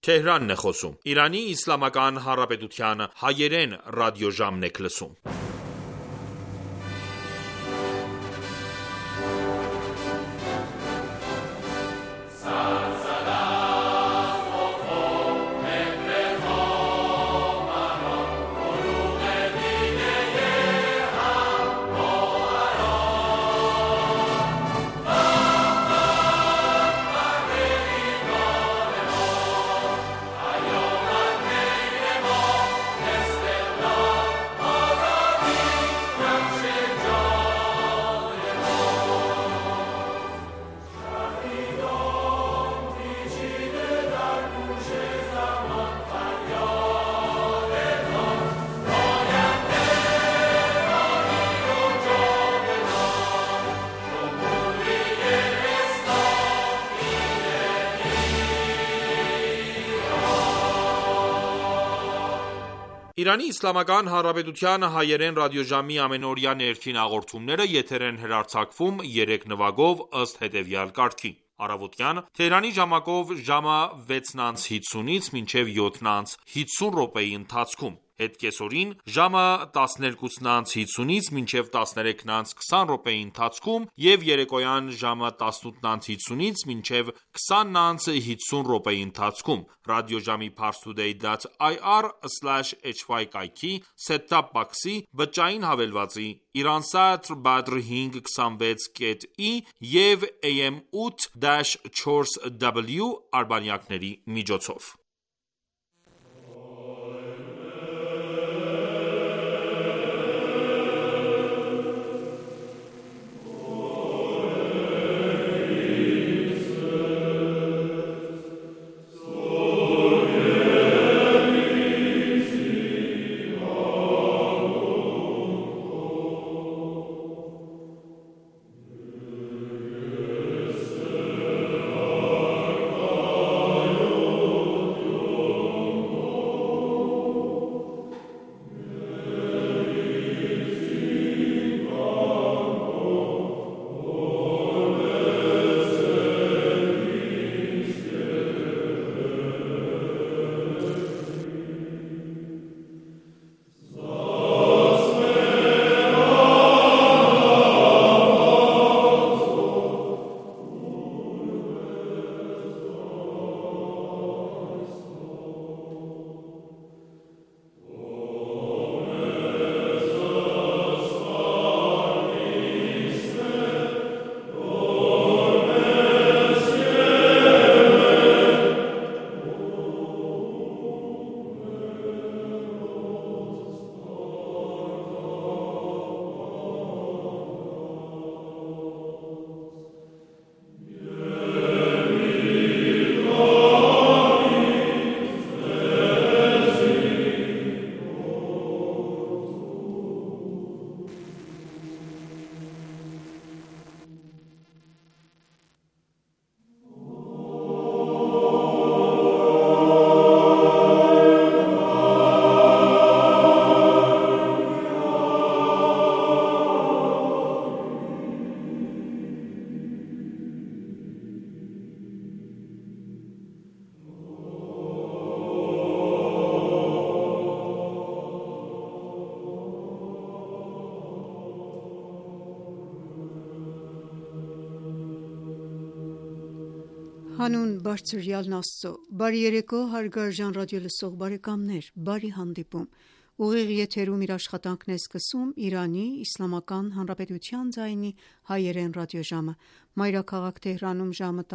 Թեհրանն է խոսում։ Իրանի Իսլամական Հանրապետության հայերեն ռադիոժամն եք լսում։ Իրանի Իսլամական Հանրապետության հայերեն ռադիոժամի ամենօրյա ներքին հաղորդումները եթեր են հեռարձակվում 3 նվագով ըստ հետևյալ կարգի. Առավոտյան Թեհրանի ժամակով ժամը 6:50-ից մինչև 7:50 րոպեի ընթացքում, հետ կեսօրին ժամը 12:50-ից մինչև 13:20 րոպեի ընթացքում և երեկոյան ժամը 18:50-ից մինչև 20:50 րոպեի ընթացքում ռադիոժամի parstoday.ir/hy կայքի set-top box-ի բջջային հավելվածի, Iransat Badr 526.ի և AM 8-4W արբանյակների միջոցով։ Հանուն բարձրյալն Աստծո, բարի երեկո հարգարժան ռադիոլսող բարեկամներ, բարի հանդիպում: Ուղիղ եթերում իր աշխատանքն է սկսում Իրանի Իսլամական Հանրապետության ձայնի հայերեն ռադիոժամը: Մայրաքաղաք Թեհրանում ժամը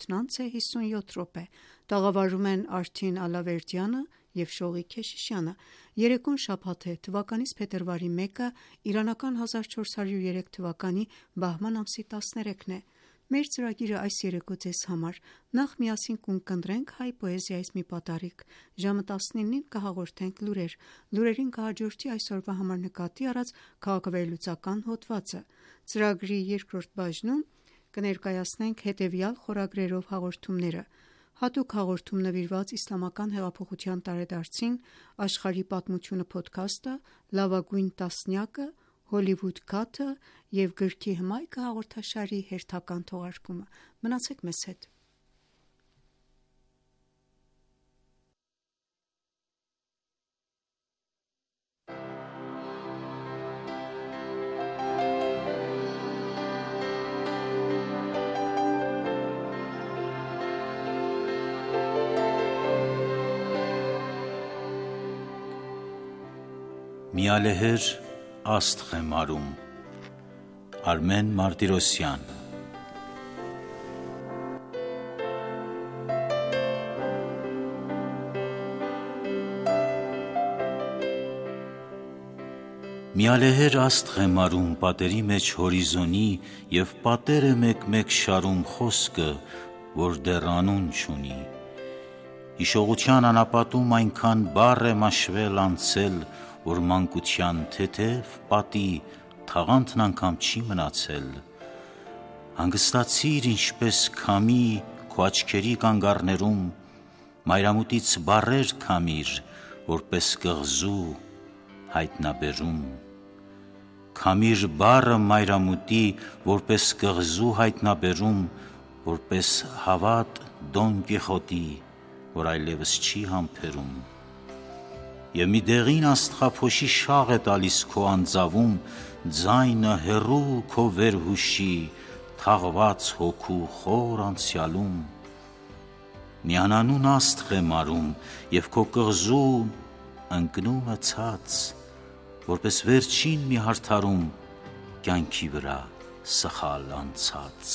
18:57 տաղավարում են Արթին Ալավերդյանը և Շողիկ Քեշիշյանը: Երեկոն շաբաթ է, թվականիս փետրվարի 1-ը, իրանական 1403 թվականի բահման ամսի 13-ն է: Մեր ծրագիրը այս երեկո ձեզ համար: Նախ միասին կունկնդրենք հայ պոեզիայից մի պատառիկ, ժամը 19-ին կհաղորդենք լուրեր, լուրերին կհաջորդի այսօրվա համար նկատի առած քաղաքավերլուծական հոդվածը: Ծրագրի երկրորդ բաժնում կներկայացնենք հետևյալ խորագրերով հաղորդումները. Հատուկ հաղորդում նվիրված Իսլամական հեղափոխության տարեդարձին, Աշխարհի պատմությունը փոդքասթը, Լավագույն տասնյակը, Հոլիվուդ քաթը և Գրքի հմայքը հաղորդաշարի հերթական թողարկումը: Մնացեք մեզ հետ: Միալեհեր աստղ է մարում Արմեն Մարտիրոսյան Միալեհեր աստղ է մարում պատերի մեջ հորիզոնի և պատեր է մեկ-մեկ շարում խոսքը, որ դեռ անուն չունի։ Հիշողության անապատում այնքան բառ է մաշվել անցել, որ մանկության թեթև պատի թաղանթն անգամ չի մնացել։ Հանգստացիր ինչպես քամի քո աչքերի կանգառներում, մայրամուտից բառեր քամիր, որպես կղզու հայտնաբերում։ Քամիր բառը մայրամուտի, որպես կղզու հայտնաբերում, որպես հավատ Դոն Կիխոտի, որ այլևս չի համբերում։ Եվ մի դեղին աստղափոշի շաղ է տալիս քո անձավում, ձայնը հեռու քո վերհուշի, թաղված հոգու խոր անցյալում։ Մի անանուն աստղ է մարում, և քո կղզում ընկնում է ցած, որպես վերջին մի հարդարում կյանքի վրա սխալ անցած։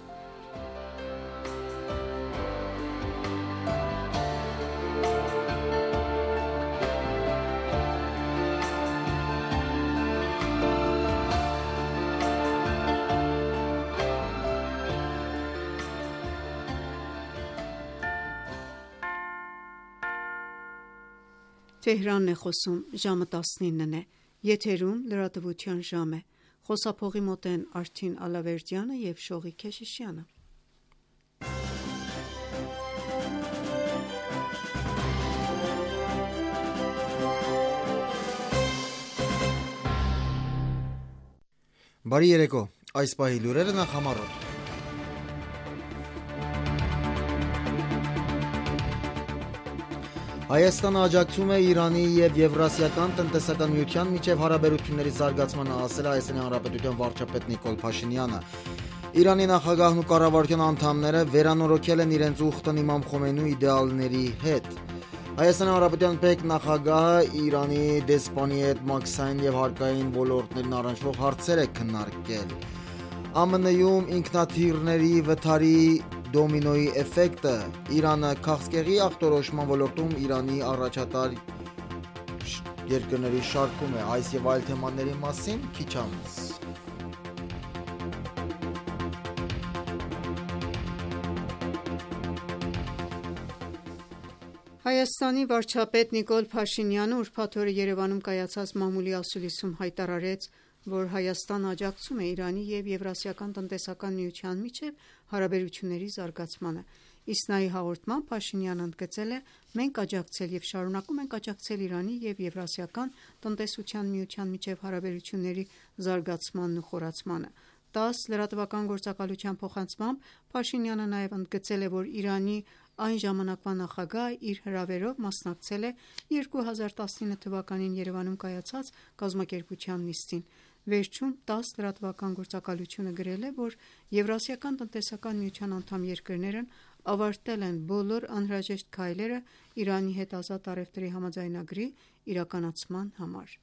Թեհրանն է խոսում, ժամը 19-ն է, եթերում լրատվության ժամ է, խոսափողի մոտ են Արթին Ալավերդյանը և Շողիկ Քեշիշյանը։ Բարի երեկո, այս պահի լուրերը նախամարոտ։ Հայաստանը աջակցում է Իրանի և Եվրասիական տնտեսական միության միջև հարաբերությունների զարգացմանը, ասել է Հայաստանի Հանրապետության վարչապետ Նիկոլ Փաշինյանը։ Իրանի նախագահն ու կառավարության անդամները վերանորոգել են իրենց ուխտն Իմամ Խոմեյնու իդեալների հետ։ Հայաստանի Հանրապետության փեքնախագահը Իրանի դեսպանի հետ մաքսային և հարկային ոլորտներն առնչվող հարցեր է քննարկել։ ԱՄՆ-ում ինքնաթիռների վթարի դոմինոյի էֆեկտը, Իրանը քաղցկեղի ախտորոշման ոլորտում Իրանի առաջատար երկրների շարքում է, այս և այլ թեմաների մասին քիչ անց։ Հայաստանի վարչապետ Նիկոլ Փաշինյանը ուրբաթ օրը Երևանում կայացած մամուլի ասուլիսում հայտարարեց, որ Հայաստանը աջակցում է Իրանի և Եվրասիական տնտեսական միության միջև հարաբերությունների զարգացմանը։ Իսնայի հաղորդմամբ Փաշինյանը ընդգծել է. «Մենք աջակցել և շարունակում ենք աջակցել Իրանի և Եվրասիական տնտեսության միության միջև հարաբերությունների զարգացմանն ու խորացմանը»։ ՏԱՍՍ լրատվական գործակալության փոխանցմամբ Փաշինյանը նաև ընդգծել է, որ Իրանի այն ժամանակվա նախագահը իր հրավերով մասնակցել է 2019 թվականին Երևանում կայացած կազմակերպության նիստին։ Վերջում ՏԱՍՍ լրատվական գործակալությունը գրել է, որ Եվրասիական տնտեսական միության անդամ երկրներն ավարտել են բոլոր անհրաժեշտ քայլերը Իրանի հետ ազատ առևտրի համաձայնագրի իրականացման համար։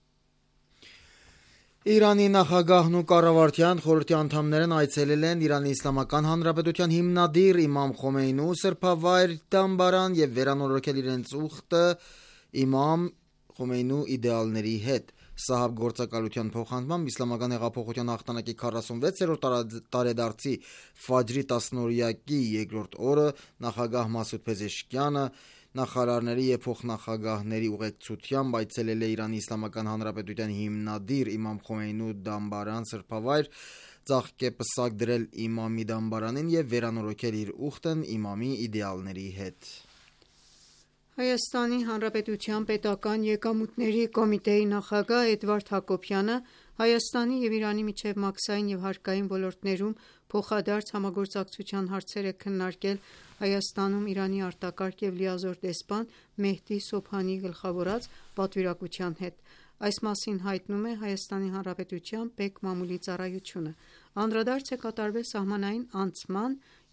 Իրանի նախագահն ու կառավարության խորհրդի անդամներն այցելել են Իրանի Իսլամական Հանրապետության հիմնադիր Իմամ Խոմեյնու սրբավայր դամբարան և վերանորոգել իրենց ուխտը Իմամ Խոմեյնու իդեալների հետ։ Սահաբ գործակալության փոխանցմամբ Իսլամական հեղափոխության հաղթանակի 46-րդ տարեդարձի Ֆաջրի 10-օրյակի երկրորդ օրը նախագահ Մասուդ Փեզեշքյանը նախարարների և փոխնախագահների ուղեկցությամբ այցելել է Իրանի Իսլամական Հանրապետության հիմնադիր Իմամ Խոմեյնու դամբարան սրբավայր, ծաղկեպսակ դրել իմամի դամբարանին և վերանորոգել իր ուխտն իմամի իդեալների հետ։ Հայաստանի Հանրապետության պետական եկամուտների կոմիտեի նախագահ Էդվարդ Հակոբյանը Հայաստանի և Իրանի միջև մաքսային և հարկային ոլորտներում փոխադարձ համագործակցության հարցեր է քննարկել Հայաստանում Իրանի արտակարգ և լիազոր դեսպան Մեհդի Սոբհանիի գլխավորած պատվիրակության հետ։ Այս մասին հայտնում է Հայաստանի Հանրապետության պետ մամուլի ծառայությունը։ Անդրադարձ է կատարվել սահմանային անցման,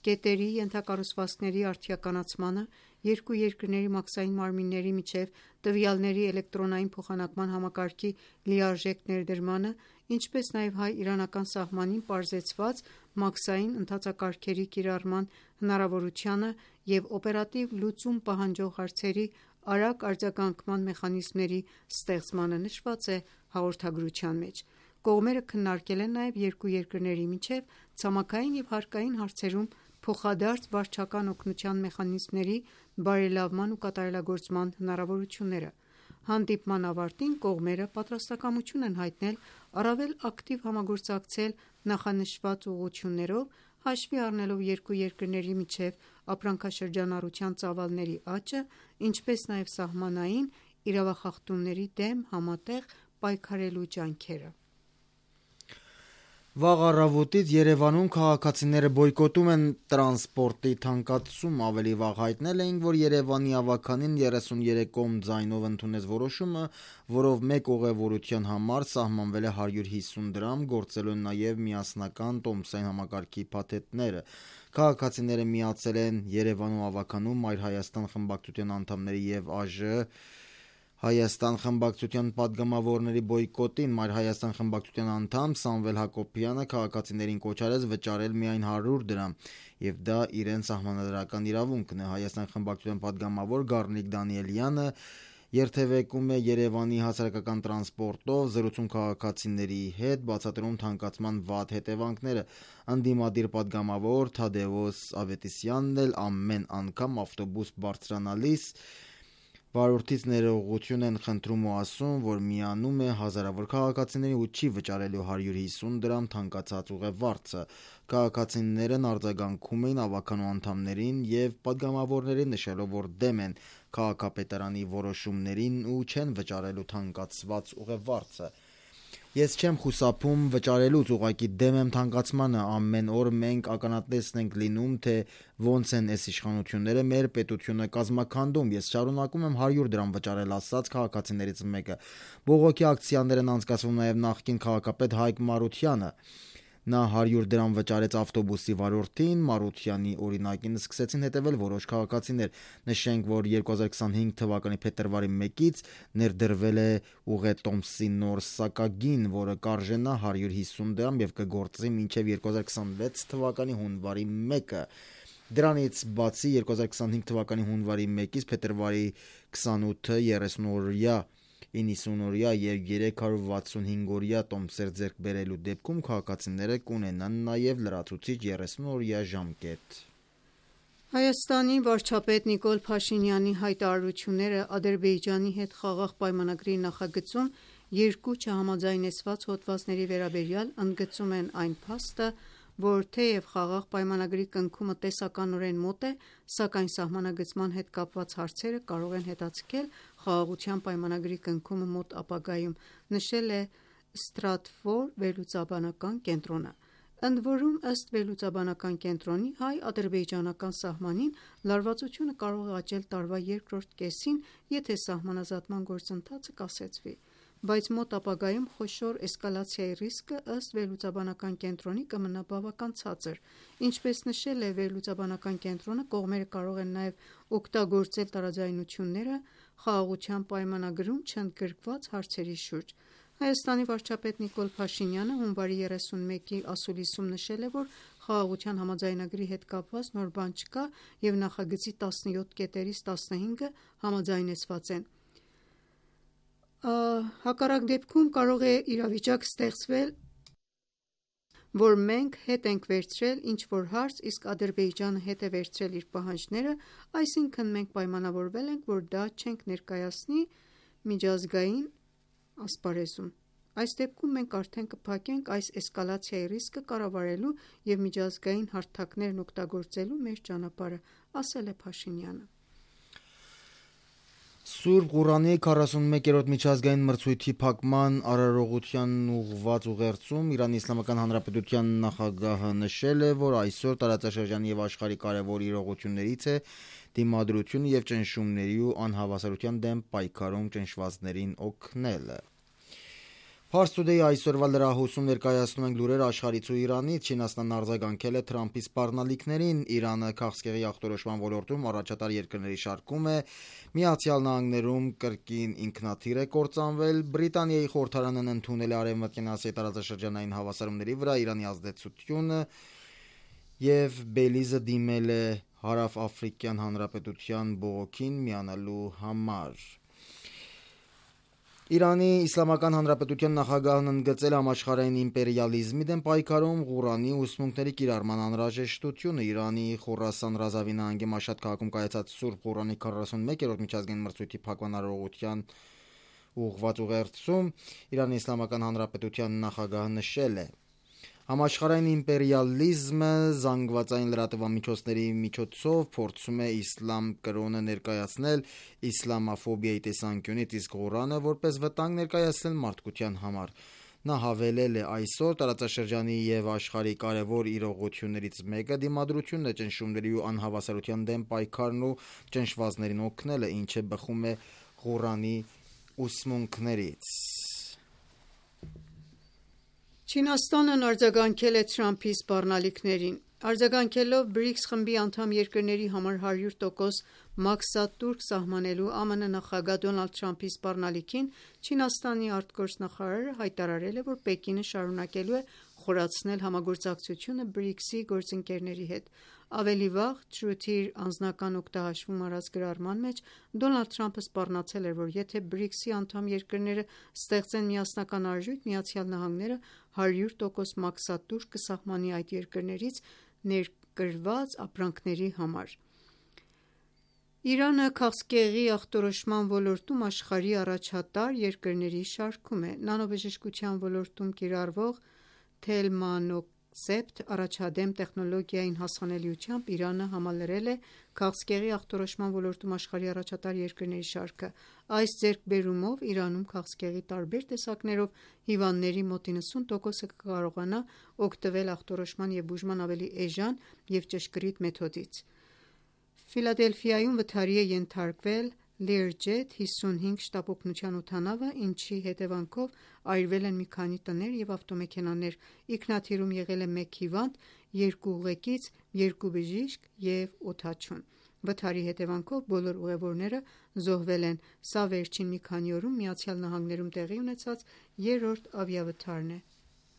Կետերի ենթակառուցվածքների արդիականացմանը, երկու երկրների մաքսային մարմինների միջև տվյալների էլեկտրոնային փոխանակման համակարգի լիարժեք ներդրմանը, ինչպես նաև հայ-իրանական սահմանին պարզեցված մաքսային ընթացակարգերի կիրառման հնարավորությանը և օպերատիվ լուծում պահանջող հարցերի արագ արձագանքման մեխանիզմների ստեղծմանը նշված է հաղորդագրության մեջ։ Կողմերը քննարկել են նաև երկու երկրների միջև ցամաքային և հարկային հարցերում փոխադարձ վարչական օգնության մեխանիզմների բարելավման ու կատարելագործման հնարավորությունները։ Հանդիպման ավարտին կողմերը պատրաստակամություն են հայտնել առավել ակտիվ համագործակցել նախանշված ուղղություններով, հաշվի առնելով երկու երկրների միջև ապրանքաշրջանառության ծավալների աճը, ինչպես նաև սահմանային իրավախախտումների դեմ համատեղ պայքարելու ջանքերը։ Վաղ առավոտից Երևանում քաղաքացիները բոյկոտում են տրանսպորտի թանկացում։ Ավելի վաղ հայտնել էին, որ Երևանի ավագանին 33 կողմ ձայնով ընդունեց որոշումը, որով մեկ ուղևորության համար սահմանվել է 150 դրամ, գործելու են նաև միասնական տոմսային համակարգի փաթեթները։ Քաղաքացիները միացել են Երևանում ավագանում Մայր Հայաստան խմբակցության անդամների և ԱԺ Հայաստան խմբակցության падգամավորների բոյկոտին։ Մայր Հայաստան խմբակցության անդամ Սամվել Հակոբյանը քաղաքացիներին կոչ արեց վճարել միայն 100 դրամ, և դա իրենց սահմանադրական իրավունքն է։ Հայաստան խմբակցության падգամավոր Գառնիկ Դանիելյանը երթևեկում է Երևանի հասարակական տրանսպորտով, զրուցում քաղաքացիների հետ, բացատրում թանկացման վատ հետևանքները։ Ընդդիմադիր падգամավոր Թադևոս Ավետիսյանն էլ ամեն անգամ ավտոբուս բարձրանալիս վարորդից ներողություն են խնդրում ու ասում, որ միանում է հազարավոր քաղաքացիների ու չի վճարելու 150 դրամ թանկացած ուղևորցը։ Քաղաքացիներն արձագանքում էին ավագանու անդամներին և падգամավորներին, նշելով, որ դեմ են քաղաքապետարանի որոշումներին ու չեն վճարելու թանկացված ուղևորցը։ Ես չեմ խուսափում վճարելուց, ուղղակի դեմ եմ թանկացմանը։ Ամեն օր մենք ականատեսն ենք լինում, թե ոնց են էս իշխանությունները մեր պետությունը կազմաքանդում։ Ես շարունակում եմ 100 դրամ վճարել, ասաց քաղաքացիներից մեկը։ Բողոքի ակցիաներ են անցկացվում նաև նախկին քաղաքապետ Հայկ Մարությանը։ Նա 100 դրամ վճարեց ավտոբուսի վարորդին։ Մարությանի օրինակին սկսեցին հետևել որոշ քաղաքացիներ։ Նշենք, որ 2025 թվականի փետրվարի 1-ից ներդրվել է ուղետոմսի նոր սակագին, որը կարժենա 150 դրամ և կգործի մինչև 2026 թվականի հունվարի 1-ը։ Դրանից բացի 2025 թվականի հունվարի 1-ից փետրվարի 28-ը 30-օրյա, 90-օրյա և 365-օրյա տոմսեր ձեռք բերելու դեպքում քաղաքացիները կունենան նաև լրացուցիչ 30-օրյա ժամկետ։ Հայաստանի վարչապետ Նիկոլ Փաշինյանի հայտարարությունները Ադրբեջանի հետ խաղաղ պայմանագրի նախագծում երկու չհամաձայնեցված հոդվածների վերաբերյալ ընդգծում են այն փաստը, որ թեև խաղաղ պայմանագրի կնքումը տեսականորեն մոտ է, սակայն սահմանագծման հետ կապված հարցերը կարող են հետաձգել խաղաղության պայմանագրի կնքումը մոտ ապագայում, նշել է Stratfor վերլուծաբանական կենտրոնը։ Ընդ որում, ըստ վերլուծաբանական կենտրոնի, հայ-ադրբեջանական սահմանին լարվածությունը կարող է աճել տարվա երկրորդ կեսին, եթե սահմանազատման գործընթացը կասեցվի, բայց մոտ ապագայում խոշոր էսկալացիայի ռիսկը ըստ վերլուծաբանական կենտրոնի կմնա բավական ցածր։ Ինչպես նշել է վերլուծաբանական կենտրոնը, կողմերը կարող են նաև օգտագործել տարաձայնությունները խաղաղության պայմանագրում չընդգրկված հարցերի շուրջ։ Հայաստանի վարչապետ Նիկոլ Փաշինյանը հունվարի 31-ի ասուլիսում նշել է, որ խաղաղության համաձայնագրի հետ կապված նոր բան չկա և նախագծի 17 կետերից 15-ը համաձայնեցված են։ Հակառակ դեպքում կարող է իրավիճակ ստեղծվել, որ մենք հետ ենք վերցրել ինչ-որ հարց, իսկ Ադրբեջանը հետ է վերցրել իր պահանջները, այսինքն մենք պայմանավորվել ենք, որ դա չենք ներկայացնի միջազգային ասպարեզում։ Այս դեպքում մենք արդեն կփակենք այս էսկալացիայի ռիսկը կառավարելու և միջազգային հարթակներն օգտագործելու մեր ճանապարհը, ասել է Փաշինյանը։ Սուրբ Ղուրանի 41-րդ միջազգային մրցույթի փակման արարողությանն ուղղված ուղերձում Իրանի Իսլամական Հանրապետության նախագահը նշել է, որ այսօր տարածաշրջանի և աշխարհի կարևոր իրողություններից է դիմադրությունը և ճնշումների ու անհավասարության դեմ պայքարում ճնշվածներին օգնելը։ Pars Today այսօրվա լրահոսում ներկայացնում ենք լուրեր աշխարհից ու Իրանից։ Չինաստանն արձագանքել է Թրամփի սպառնալիքներին։ Իրանը քաղցկեղի ախտորոշման ոլորտում առաջատար երկրների շարքում է։ Միացյալ Նահանգներում կրկին ինքնաթիռ է կործանվել։ Բրիտանիայի խորհրդարանն ընդունել է Արևմտյան Ասիայի տարածաշրջանային հավասարումների վրա Իրանի ազդեցությունը, եւ Բելիզը դիմել է Հարավաֆրիկյան Հանրապետության բողոքին միանալու համար։ Իրանի Իսլամական Հանրապետության նախագահն ընդգծել համաշխարհային իմպերիալիզմի դեմ պայքարում Ղուրանի ուսմունքների կիրառման անհրաժեշտությունը։ Իրանի Խորասան Ռազավի նահանգի Մաշհադ քաղաքում կայացած Սուրբ Ղուրանի 41-րդ միջազգային մրցույթի փակման արարողության ուղղված ուղերձում Իրանի Իսլամական Հանրապետության նախագահը նշել է. Համաշխարհային իմպերիալիզմը զանգվածային լրատվամիջոցների միջոցով փորձում է իսլամ կրոնը ներկայացնել իսլամաֆոբիայի տեսանկյունից, իսկ Ղուրանը որպես վտանգ ներկայացնել մարդկության համար։ Նա հավելել է. այսօր տարածաշրջանի եւ աշխարհի կարևոր իրողություններից մեկը դիմադրությունն է, ճնշումների ու անհավասարության դեմ պայքարն ու ճնշվածներին օգնելը, ինչը բխում է Ղուրանի ուսմունքներից։ Չինաստանն արձագանքել է Թրամփի սպառնալիքներին։ Արձագանքելով BRICS խմբի անդամ երկրների համար 100% մաքսատուրք սահմանելու ԱՄՆ նախագահ Դոնալդ Թրամփի սպառնալիքին, Չինաստանի արտգործնախարարը հայտարարել է, որ Պեկինը շարունակելու է խորացնել համագործակցությունը BRICS-ի գործընկերների հետ։ Ավելի վաղ Truth իր անձնական օգտահաշվում արած գրառման մեջ Դոնալդ Թրամփը սպառնացել էր, որ եթե BRICS-ի անդամ երկրները ստեղծեն միասնական արժույթ, Միացյալ Նահանգները 100% մաքսատուրք կսահմանի այդ երկրներից ներկրված ապրանքների համար։ Իրանը քաղցկեղի ախտորոշման ոլորտում աշխարհի առաջատար երկրների շարքում է։ Նանոբժշկության ոլորտում կիրառվող Թելմանոքսեպտ առաջադեմ տեխնոլոգիային հասանելիությամբ Իրանը համալրել է քաղցկեղի ախտորոշման ոլորտում աշխարհի առաջատար երկրների շարքը։ Այս ձեռքբերումով Իրանում քաղցկեղի տարբեր տեսակներով հիվանդների մոտ 90%-ը կկարողանա օգտվել ախտորոշման և բուժման ավելի էժան և ճշգրիտ մեթոդից։ Ֆիլադելֆիայում վթարի է ենթարկվել Learjet 55 շտապ օգնության օդանավը, ինչի հետևանքով այրվել են մի քանի տներ և ավտոմեքենաներ։ Ինքնաթիռում եղել է 1 հիվանդ, 2 ուղեկից, 2 բժիշկ և օդաչուն։ Վթարի հետևանքով բոլոր ուղևորները զոհվել են։ Սա վերջին մի քանի օրում Միացյալ Նահանգներում տեղի ունեցած երրորդ ավիավթարն է։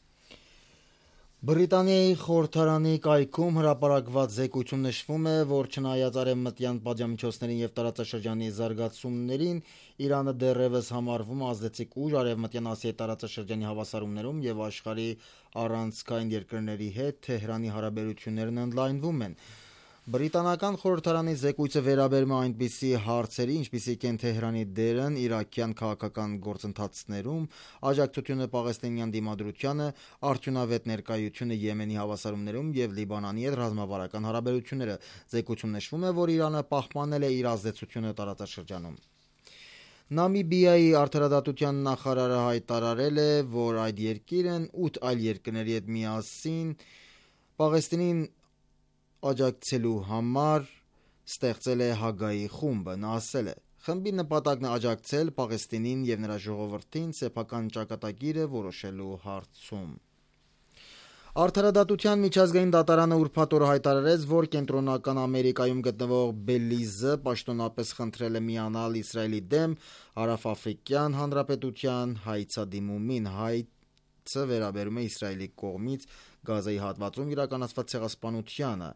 Բրիտանիայի խորհրդարանի կայքում հրապարակված զեկույցում նշվում է, որ չնայած արևմտյան պատժամիջոցներին և տարածաշրջանի զարգացումներին, Իրանը դեռևս համարվում է ազդեցիկ ուժ Արևմտյան Ասիայի տարածաշրջանի հավասարումներում և աշխարհի առանցքային երկրների հետ Թեհրանի հարաբերություններն ընդլայնվում են։ Բրիտանական խորհրդարանի զեկույցը վերաբերում է այնպիսի հարցերի, ինչպիսիք են Թեհրանի դերն իրաքյան քաղաքական գործընթացներում, աջակցությունը պաղեստինյան դիմադրությանը, արդյունավետ ներկայությունը Եմենի հավասարումներում և Լիբանանի հետ ռազմավարական հարաբերությունները։ Զեկույցում նշվում է, որ Իրանը պահպանել է իր ազդեցությունը տարածաշրջանում։ Նամիբիայի արդարադատության նախարարը հայտարարել է, որ այդ երկիրն 8 այլ երկրների հետ միասին Պաղեստինին աջակցելու համար ստեղծել է Հագայի խումբը։ Նա ասել է. խմբի նպատակն է աջակցել Պաղեստինին և նրա ժողովրդին սեփական ճակատագիրը որոշելու հարցում։ Արդարադատության միջազգային դատարանը ուրբաթ օրը հայտարարեց, որ Կենտրոնական Ամերիկայում գտնվող Բելիզը պաշտոնապես խնդրել է միանալ Իսրայելի դեմ Հարավաֆրիկյան Հանրապետության հայցադիմումին։ Հայցը վերաբերում է Իսրայելի կողմից Գազայի հատվածում իրականացված ցեղասպանությանը։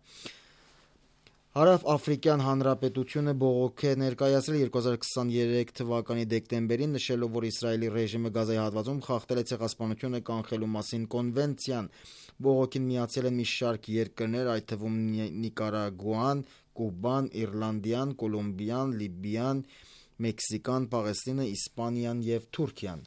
Հարավաֆրիկյան Հանրապետությունը բողոք է ներկայացրել 2023 թվականի դեկտեմբերին, նշելով, որ Իսրայելի ռեժիմը Գազայի հատվածում խախտել է ցեղասպանությունը կանխելու մասին կոնվենցիան։ Բողոքին միացել են մի շարք երկրներ, այդ թվում Նիկարագուան, Կուբան, Իռլանդիան, Կոլումբիան, Լիբիան, Մեքսիկան, Պաղեստինը, Իսպանիան և Թուրքիան։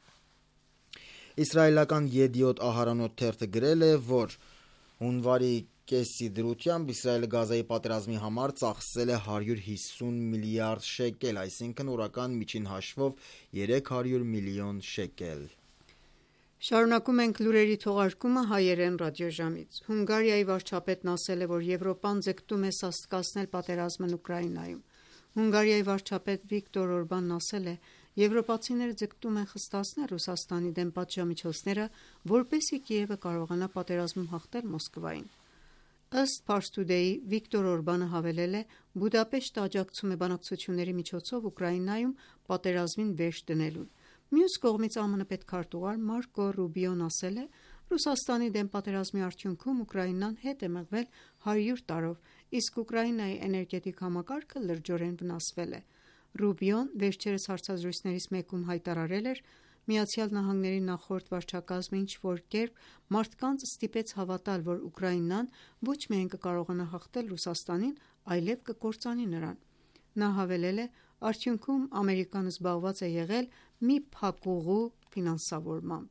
Իսրայելական Yediot Aharonot թերթը գրել է, որ հունվարի կեսի դրությամբ Իսրայելը Գազայի պատերազմի համար ծախսել է 150 միլիարդ շեկել, այսինքն օրական միջին հաշվով 300 միլիոն շեկել։ Շարունակում ենք լուրերի թողարկումը հայերեն ռադիոժամից։ Հունգարիայի վարչապետն ասել է, որ Եվրոպան ձգտում է սաստկացնել պատերազմն Ուկրաինայում։ Հունգարիայի վարչապետ Վիկտոր Օրբանն ասել է. Եվրոպացիները ձգտում են խստացնել Ռուսաստանի դեմ պատժամիջոցները, որպեսզի Կիևը կարողանա պատերազմում հաղթել Մոսկվային։ Ըստ Pars Today-ի Վիկտոր Օրբանը հավելել է. Բուդապեշտը աջակցում է բանակցությունների միջոցով Ուկրաինայում պատերազմին վերջ դնելուն։ Մյուս կողմից ԱՄՆ պետքարտուղար Մարկո Ռուբիոն ասել է. Ռուսաստանի դեմ պատերազմի արդյունքում Ուկրաինան հետ է մղվել 100 տարով, իսկ Ուկրաինայի էներգետիկ համակարգը լրջորեն վնասվել է։ Ռուբիոն վերջերս հարցազրույցներից մեկում հայտարարել էր. ԱՄՆ-ի նախորդ վարչակազմը ինչ-որ կերպ մարդկանց ստիպեց հավատալ, որ Ուկրաինան ոչ միայն կկարողանա հաղթել Ռուսաստանին, այլև կկործանի նրան։ Նա հավելել է. Արդյունքում Ամերիկան զբաղված է եղել մի փակուղու ֆինանսավորմամբ։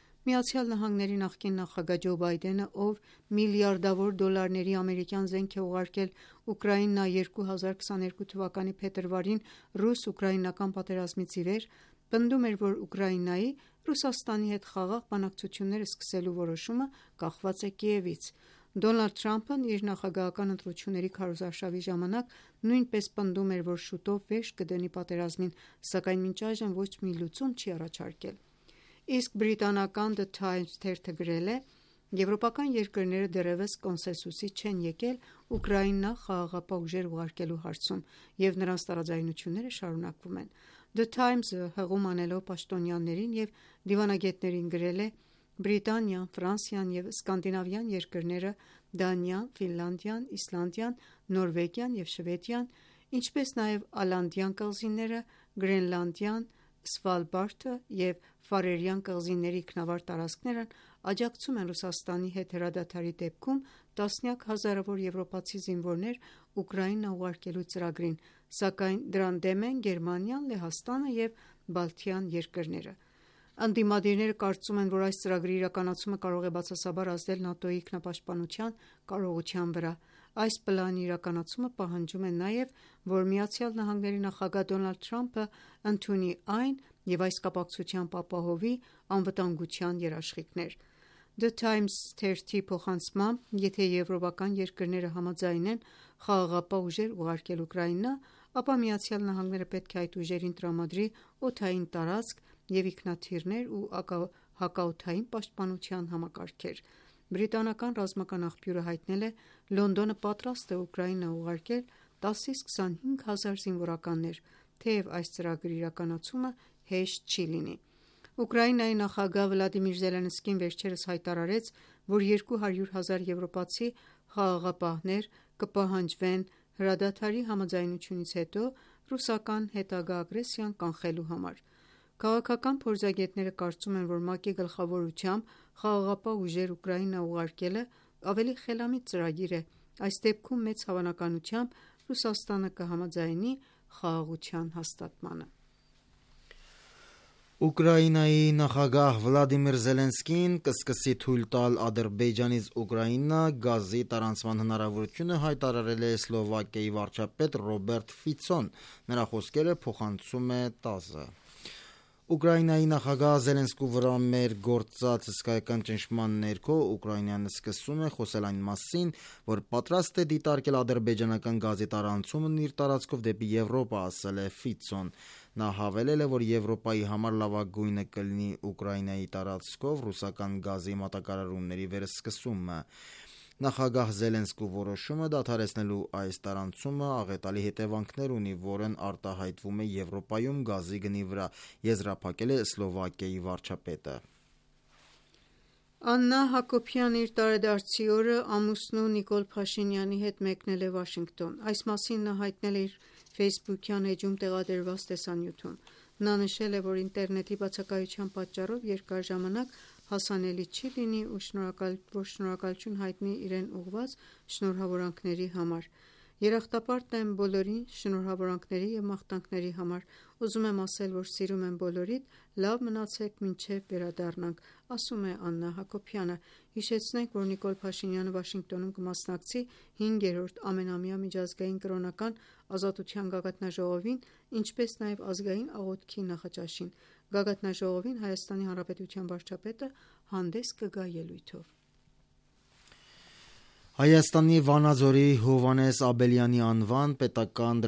ԱՄՆ-ի նախկին նախագահ Ջո Բայդենը, ով միլիարդավոր դոլարների ամերիկյան զենք է ուղարկել Ուկրաինա 2022 թվականի փետրվարին ռուս-ուկրաինական պատերազմից ի վեր, պնդում էր, որ Ուկրաինայի Ռուսաստանի հետ խաղաղ բանակցություններ սկսելու որոշումը կախված է Կիևից։ Դոնալդ Թրամփն իր նախագահական ընտրությունների քարոզարշավի ժամանակ նույնպես պնդում էր, որ շուտով վերջ կդնի պատերազմին, սակայն մինչ այժմ ոչ մի լուծում չի առաջարկել։ Իսկ բրիտանական The Times թերթը գրել է. Եվրոպական երկրները դեռևս կոնսենսուսի չեն եկել Ուկրաինա խաղաղապահ ուժեր ուղարկելու հարցում, և նրանց տարաձայնությունները շարունակվում են։ The Times-ը հղում անելով պաշտոնյաներին և դիվանագետներին գրել է. Բրիտանիան, Ֆրանսիան և սկանդինավյան երկրները, Դանիան, Ֆինլանդիան, Իսլանդիան, Նորվեգիան և Շվեդիան, ինչպես նաև Ալանդյան կղզիները, Գրենլանդիան, Սվալբարդը և Ֆարերյան կղզիների ինքնավար տարածքներն աջակցում են Ռուսաստանի հետ հրադադարի դեպքում տասնյակ հազարավոր եվրոպացի զինվորներ Ուկրաինա ուղարկելու ծրագրին, սակայն դրան դեմ են Գերմանիան, Լեհաստանը և Բալթյան երկրները։ Ընդդիմադիրները կարծում են, որ այս ծրագրի իրականացումը կարող է բացասաբար ազդել ՆԱՏՕ-ի ինքնապաշտպանության կարողության վրա։ Այս պլանի իրականացումը պահանջում է նաև, որ ԱՄՆ նախագահ Դոնալդ Թրամփը ընդունի այն և այս կապակցությամբ ապահովի անվտանգության երաշխիքներ։ The Times թերթի փոխանցմամբ, եթե եվրոպական երկրները համաձայնեն խաղաղապահ ուժեր ուղարկել Ուկրաինա, ապա ԱՄՆ-ը պետք է այդ ուժերին տրամադրի օդային տարածք և ինքնաթիռներ ու հակաօդային պաշտպանության համակարգեր։ Բրիտանական ռազմական աղբյուրը հայտնել է. Լոնդոնը պատրաստ է Ուկրաինա ուղարկել 10-ից 25 հազար զինվորականներ, թեև այս ծրագրի իրականացումը հեշտ չի լինի։ Ուկրաինայի նախագահ Վլադիմիր Զելենսկին վերջերս հայտարարեց, որ 200,000 եվրոպացի խաղաղապահներ կպահանջվեն հրադադարի համաձայնությունից հետո ռուսական հետագա ագրեսիան կանխելու համար։ Քաղաքական փորձագետները կարծում են, որ ՄԱԿ-ի գլխավորությամբ խաղաղապահ ուժեր Ուկրաինա ուղարկելը ավելի խելամիտ ծրագիր է։ Այս դեպքում մեծ հավանականությամբ Ռուսաստանը կհամաձայնի խաղաղության հաստատմանը։ Ուկրաինայի նախագահ Վլադիմիր Զելենսկին կսկսի թույլ տալ Ադրբեջանից Ուկրաինա գազի տարանցման հնարավորությունը հայտարարել է Սլովակիայի վարչապետ Ռոբերտ Ֆիցոն։ Նրա խոսքերը փոխանցում է ՏԱՍՍ-ը։ Ուկրաինայի նախագահ Զելենսկու վրա մեր գործած հսկայական ճնշման ներքո Ուկրաինան սկսում է խոսել այն մասին, որ պատրաստ է դիտարկել ադրբեջանական գազի տարանցումն իր տարածքով դեպի Եվրոպա, ասել է Ֆիցոն։ Նա հավելել է, որ Եվրոպայի համար լավագույնը կլինի Ուկրաինայի տարածքով ռուսական գազի մատակարարումների վերսկսումը։ Նախագահ Զելենսկու որոշումը դադարեցնելու այս տարանցումը աղետալի հետևանքներ ունի, որն արտահայտվում է Եվրոպայում գազի գնի վրա, եզրափակել է Սլովակիայի վարչապետը։ Աննա Հակոբյանը իր տարեդարձի օրը ամուսնու Նիկոլ Փաշինյանի հետ մեկնել է Վաշինգտոն։ Այս մասին նա հայտնել է իր Facebook-յան էջում տեղադրված տեսանյութում։ Նա նշել է, որ ինտերնետի բացակայության պատճառով երկար ժամանակ հասանելի չի լինի ու շնորհակալություն հայտնի իրեն ուղղված շնորհավորանքների համար։ Երախտապարտ եմ բոլորին շնորհավորանքների և մաղթանքների համար։ Ուզում եմ ասել, որ սիրում եմ բոլորիդ, լավ մնացեք մինչև վերադառնանք, ասում է Աննա Հակոբյանը։ Հիշեցնենք, որ Նիկոլ Փաշինյանը Վաշինգտոնում կմասնակցի 5-րդ ամենամյա միջազգային կրոնական ազատության գագաթնաժողովին, ինչպես նաև ազգային աղոթքի նախաճաշին։ Գագաթնաժողովին Հայաստանի Հանրապետության վարչապետը հանդես կգա ելույթով։ Հայաստանի Վանաձորի Հովհաննես Աբելյանի անվան պետական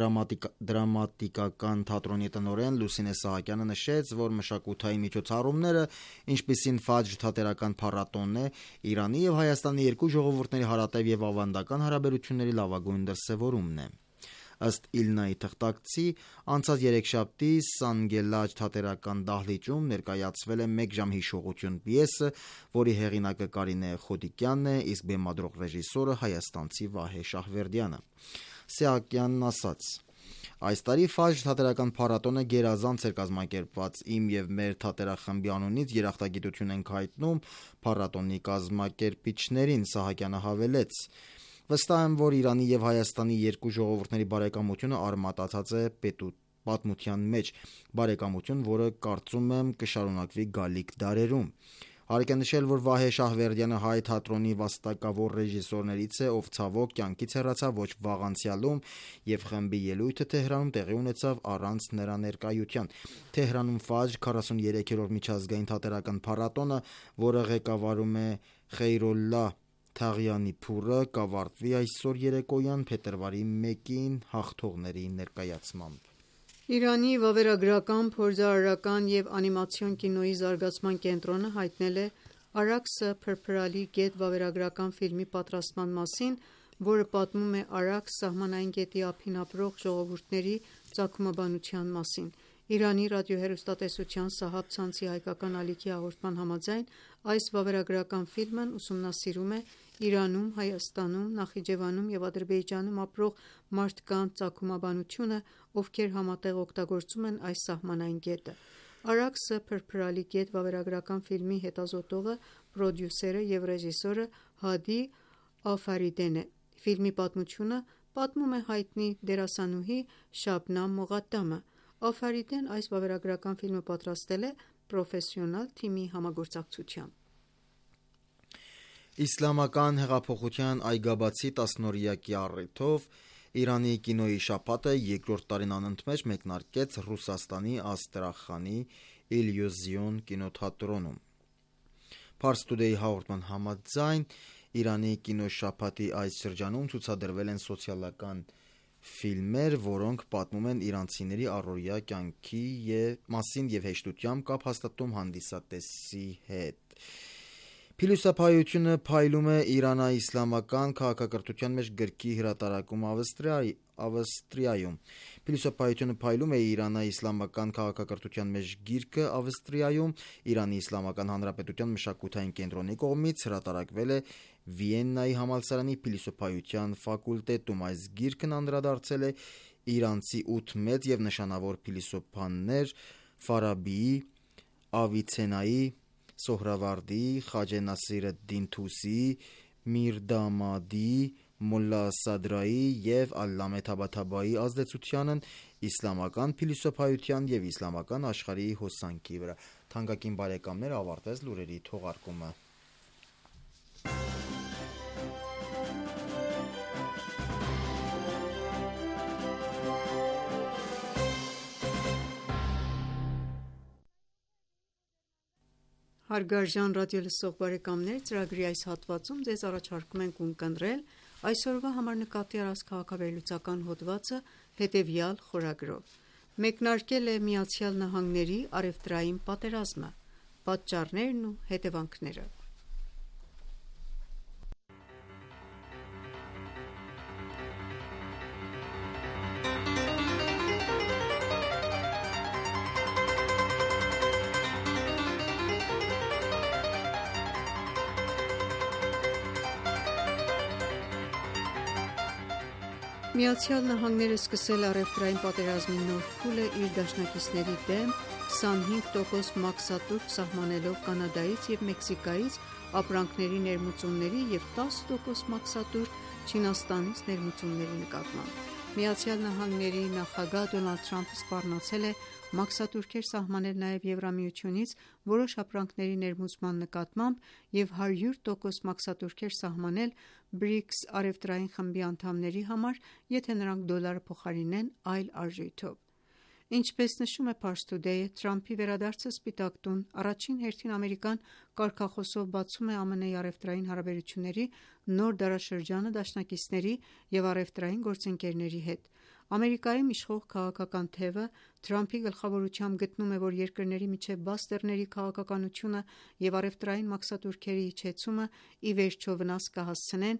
դրամատիկական թատրոնի տնօրեն Լուսինե Սահակյանը նշեց, որ մշակութային միջոցառումները, ինչպիսին Ֆաջր թատերական փառատոնն է, Իրանի եւ Հայաստանի երկու ժողովուրդների հարատև եւ ավանդական հարաբերությունների լավագույն դրսեւորումն է։ Ըստ Իլնայի թղթակցի, անցած երեքշաբթի Սանգելաջ թատերական դահլիճում ներկայացվել է 1 ժամ հիշողություն պիեսը, որի հեղինակը Կարինե Խոդիկյանն է, իսկ բեմադրող ռեժիսորը հայաստանցի Վահե Շահվերդյանը։ Սահակյանն ասաց. Այս տարի Ֆաջր թատերական փառատոնը գերազանց էր կազմակերպված, իմ եւ մեր թատերախմբի անունից երախտագիտություն ենք հայտնում փառատոնի կազմակերպիչներին, Սահակյանը հավելեց. Վստահ եմ, որ Իրանի եւ Հայաստանի երկու ժողովուրդների բարեկամությունը արմատացած է պատմության մեջ, բարեկամություն, որը կարծում եմ կշարունակվի գալիք դարերում։ Հարկ է նշել, որ Վահե Շահվերդյանը հայ թատրոնի վաստակավոր ռեժիսորներից է, ով ցավոք կյանքից հեռացավ ոչ վաղ անցյալում, եւ խմբի ելույթը Թեհրանում տեղի ունեցավ առանց նրա ներկայության։ Թեհրանում Ֆաջր 43-րդ միջազգային թատերական փառատոնը, որը ղեկավարում է Խեյրոլլահ Թաղյանի փուրը, կավարտվի այսօր երեկոյան փետրվարի 1-ին հաղթողների ներկայացմամբ։ Իրանի վավերագրական, փորձարարական եւ անիմացիոն կինոյի զարգացման կենտրոնը հայտնել է Արաքսը փրփրալի գետ վավերագրական ֆիլմի պատրաստման մասին, որը պատմում է Արաքս սահմանային գետի ափին ապրող ժողովուրդների ծագումաբանության մասին։ Իրանի ռադիոհեռուստատեսության Սահաբ ցանցի հայկական ալիքի հաղորդման համաձայն, այս վավերագրական ֆիլմն ուսումնասիրում է Իրանում, Հայաստանում, Նախիջևանում եւ Ադրբեջանում ապրող մարդկանց ծագումաբանությունը, ովքեր համատեղ օգտագործում են այս սահմանային գետը։ Արաքսը փրփրալի գետ վավերագրական ֆիլմի հետազոտողը, պրոդյուսերը եւ ռեժիսորը Հադի Աֆարիդեն է։ Ֆիլմի պատմությունը պատմում է հայտնի դերասանուհի Շաբնամ Մողադամը։ Աֆարիդեն այս վավերագրական ֆիլմը պատրաստել է պրոֆեսիոնալ թիմի համագործակցությամբ։ Իսլամական հեղափոխության այգաբացի 10-օրյակի առիթով Իրանի կինոյի շաբաթը երկրորդ տարին անընդմեջ մեկնարկեց Ռուսաստանի Աստրախանի Իլյուզիոն կինոթատրոնում։ Pars Today հաղորդման համաձայն Իրանի կինոշաբաթի այս շրջանում ցուցադրվել են սոցիալական ֆիլմեր, որոնք պատմում են իրանցիների առօրյա կյանքի մասին եւ հեշտությամբ կապ հաստատում հանդիսատեսի հետ։ Փիլիսոփայությունը փայլում է իրանա-իսլամական քաղաքակրթության մեջ գրքի հրատարակում Ավստրիայում։ Փիլիսոփայությունը փայլում է իրանա-իսլամական քաղաքակրթության մեջ գիրքը Ավստրիայում Իրանի Իսլամական Հանրապետության մշակութային կենտրոնի կողմից հրատարակվել է Վիեննայի համալսարանի փիլիսոփայության ֆակուլտետում։ Այս գիրքն անդրադարձել է իրանցի 8 մեծ եւ նշանավոր փիլիսոփաներ Ֆարաբիի, Ավիցեննայի, Սոհրավարդիի, Խաջե Նասիր ալ-Դին Թուսիի, Միրդամադիի, Մոլլա Սադրայի եւ Ալլամե Թաբաթաբայի ազդեցությանն իսլամական փիլիսոփայության եւ իսլամական աշխարհի հոսանքի վրա։ Թանկագին բարեկամներ, ավարտվեց լուրերի թողարկումը։ Հարգարժան ռադիոլսող բարեկամներ, ծրագրի այս հատվածում ձեզ առաջարկում ենք ունկնդրել այսօրվա համար նկատի առած քաղաքավերլուծական հոդվածը հետևյալ խորագրով։ Մեկնարկել է ԱՄՆ-ի առևտրային պատերազմը, պատճառներն ու հետևանքները։ ԱՄՆ-ը սկսել առևտրային պատերազմի նոր փուլը իր դաշնակիցների դեմ 25% մաքսատուրք սահմանելով Կանադայից և Մեքսիկայից ապրանքների ներմուծումների և 10% մաքսատուրք Չինաստանից ներմուծումների նկատմամբ։ ԱՄՆ նախագահ Դոնալդ Թրամփը սպառնացել է մաքսատուրքեր սահմանել նաև Եվրամիությունից որոշ ապրանքների ներմուծման նկատմամբ և 100% մաքսատուրքեր սահմանել BRICS առևտրային խմբի անդամների համար, եթե նրանք դոլարը փոխարինեն այլ արժույթով։ Ինչպես նշում է Pars Today-ը, Թրամփի վերադարձը Սպիտակ տուն առաջին հերթին ամերիկան կարգախոսով բացում է ԱՄՆ-ի առևտրային հարաբերությունների նոր դարաշրջանը դաշնակիցների և առևտրային գործընկերների հետ։ Ամերիկայում իշխող քաղաքական թևը Թրամփի գլխավորությամբ գտնում է, որ երկրների միջև բաց դռների քաղաքականությունը և առևտրային մաքսատուրքերի իջեցումը ի վերջո վնաս կհասցնեն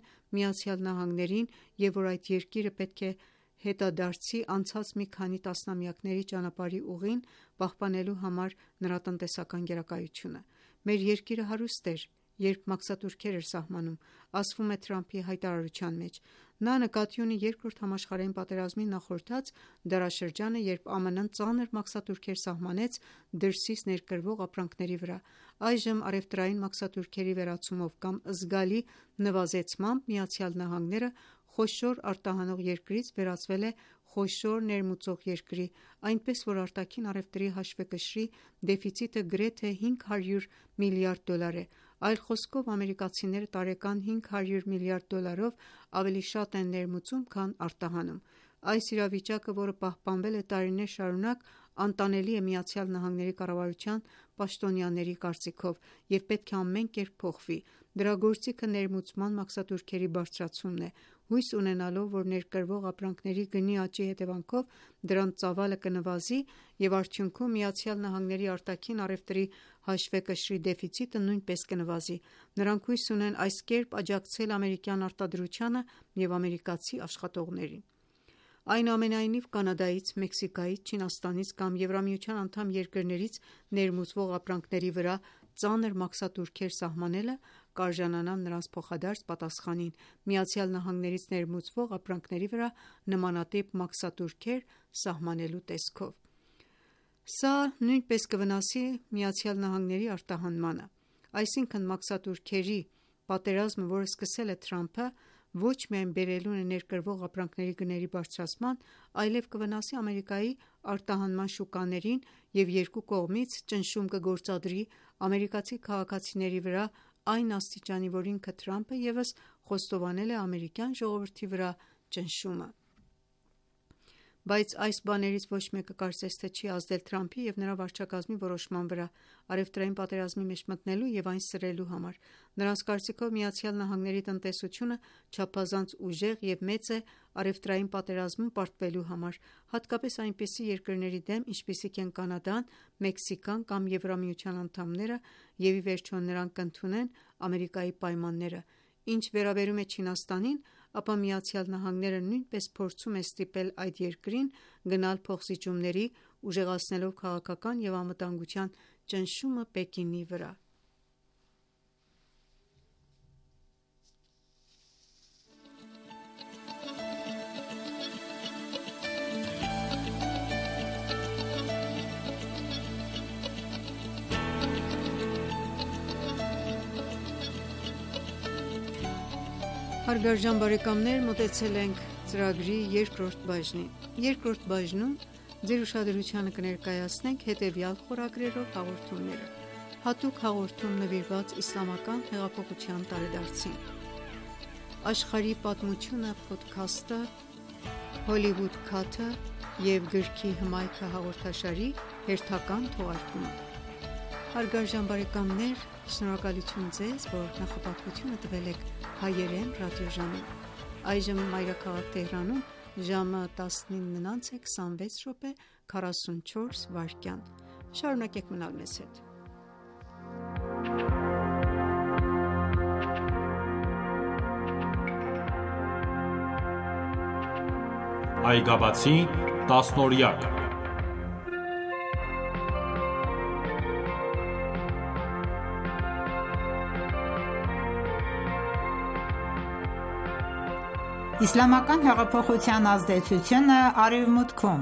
ԱՄՆ-ին և որ այդ երկիրը պետք է հետադարձի անցած մի քանի տասնամյակների ճանապարհի ուղին՝ պահպանելու համար նրա տնտեսական գերակայությունը։ Մեր երկիրը հարուստ էր, երբ մաքսատուրքեր էր սահմանում, ասվում է Թրամփի հայտարարության մեջ։ Նա նկատի ունի Երկրորդ համաշխարհային պատերազմին նախորդած դարաշրջանը, երբ ԱՄՆ-ն ծանր մաքսատուրքեր սահմանեց դրսից ներկրվող ապրանքների վրա։ Այժմ առևտրային մաքսատուրքերի վերացումով կամ զգալի նվազեցմամբ ԱՄՆ-ը խոշոր արտահանող երկրից վերածվել է խոշոր ներմուծող երկրի, այնպես որ արտաքին առևտրի հաշվեկշռի դեֆիցիտը գրեթե $500 միլիարդ է։ Այլ խոսքով, ամերիկացիները տարեկան $500 միլիարդով ավելի շատ են ներմուծում, քան արտահանում։ Այս իրավիճակը, որը պահպանվել է տարիներ շարունակ, անտանելի է ԱՄՆ կառավարության պաշտոնյաների կարծիքով և պետք է ամեն կերպ փոխվի։ Դրա գործիքը ներմուծման մաքսատուրքերի բարձրացումն է, հույս ունենալով, որ ներկրվող ապրանքների գնի աճի հետևանքով դրանց ծավալը կնվազի և արդյունքում ԱՄՆ արտաքին առևտրի հաշվեկշռի դեֆիցիտը նույնպես կնվազի։ Նրանք հույս ունեն այս կերպ աջակցել ամերիկյան արտադրությանը և ամերիկացի աշխատողներին։ Այնուամենայնիվ, Կանադայից, Մեքսիկայից, Չինաստանից կամ Եվրամիության անդամ երկրներից ներմուծվող ապրանքների վրա ծանր մաքսատուրքեր սահմանելը կարժանանա նրանց փոխադարձ պատասխանին՝ ԱՄՆ-ից ներմուծվող ապրանքների վրա նմանատիպ մաքսատուրքեր սահմանելու տեսքով։ Սա նույնպես կվնասի ԱՄՆ-ի արտահանմանը։ Այսինքն, մաքսատուրքերի պատերազմը, որը սկսել է Թրամփը, ոչ միայն բերելու է ներկրվող ապրանքների գների բարձրացման, այլև կվնասի Ամերիկայի արտահանման շուկաներին և երկու կողմից ճնշում կգործադրի ամերիկացի քաղաքացիների վրա այն աստիճանի, որ ինքը Թրամփը ևս խոստովանել է ամերիկյան ժողովրդի վրա ճնշումը։ Բայց այս բաներից ոչ մեկը կարծես թե չի ազդել Թրամփի և նրա վարչակազմի որոշման վրա՝ առևտրային պատերազմի մեջ մտնելու և այն սրելու համար։ Նրանց կարծիքով ԱՄՆ տնտեսությունը չափազանց ուժեղ և մեծ է առևտրային պատերազմում պարտվելու համար, հատկապես այնպիսի երկրների դեմ, ինչպիսիք են Կանադան, Մեքսիկան կամ Եվրամիության անդամները, և ի վերջո նրանք կընդունեն Ամերիկայի պայմանները։ Ինչ վերաբերում է Չինաստանին, ապա ԱՄՆ-ն նույնպես փորձում է ստիպել այդ երկրին գնալ փոխզիջումների՝ ուժեղացնելով քաղաքական և անվտանգության ճնշումը Պեկինի վրա։ Հարգարժան բարեկամներ, մոտեցել ենք ծրագրի երկրորդ բաժնին։ Երկրորդ բաժնում ձեր ուշադրությանը կներկայացնենք հետևյալ խորագրերով հաղորդումները։ Հատուկ հաղորդում նվիրված Իսլամական հեղափոխության տարեդարձին, Աշխարհի պատմությունը փոդքասթը, Հոլիվուդ քաթը և գրքի հմայքը հաղորդաշարի հերթական թողարկումը։ Հարգարժան բարեկամներ, շնորհակալություն ձեզ, որ նախապատվությունը տվել եք հայերեն ռադիոժամին։ Այժմ մայրաքաղաք Թեհրանում ժամը 19:26:44։ Շարունակեք մնալ մեզ հետ։ Այգաբացի տասնօրյակ Իսլամական հեղափոխության ազդեցությունը Արևմուտքում։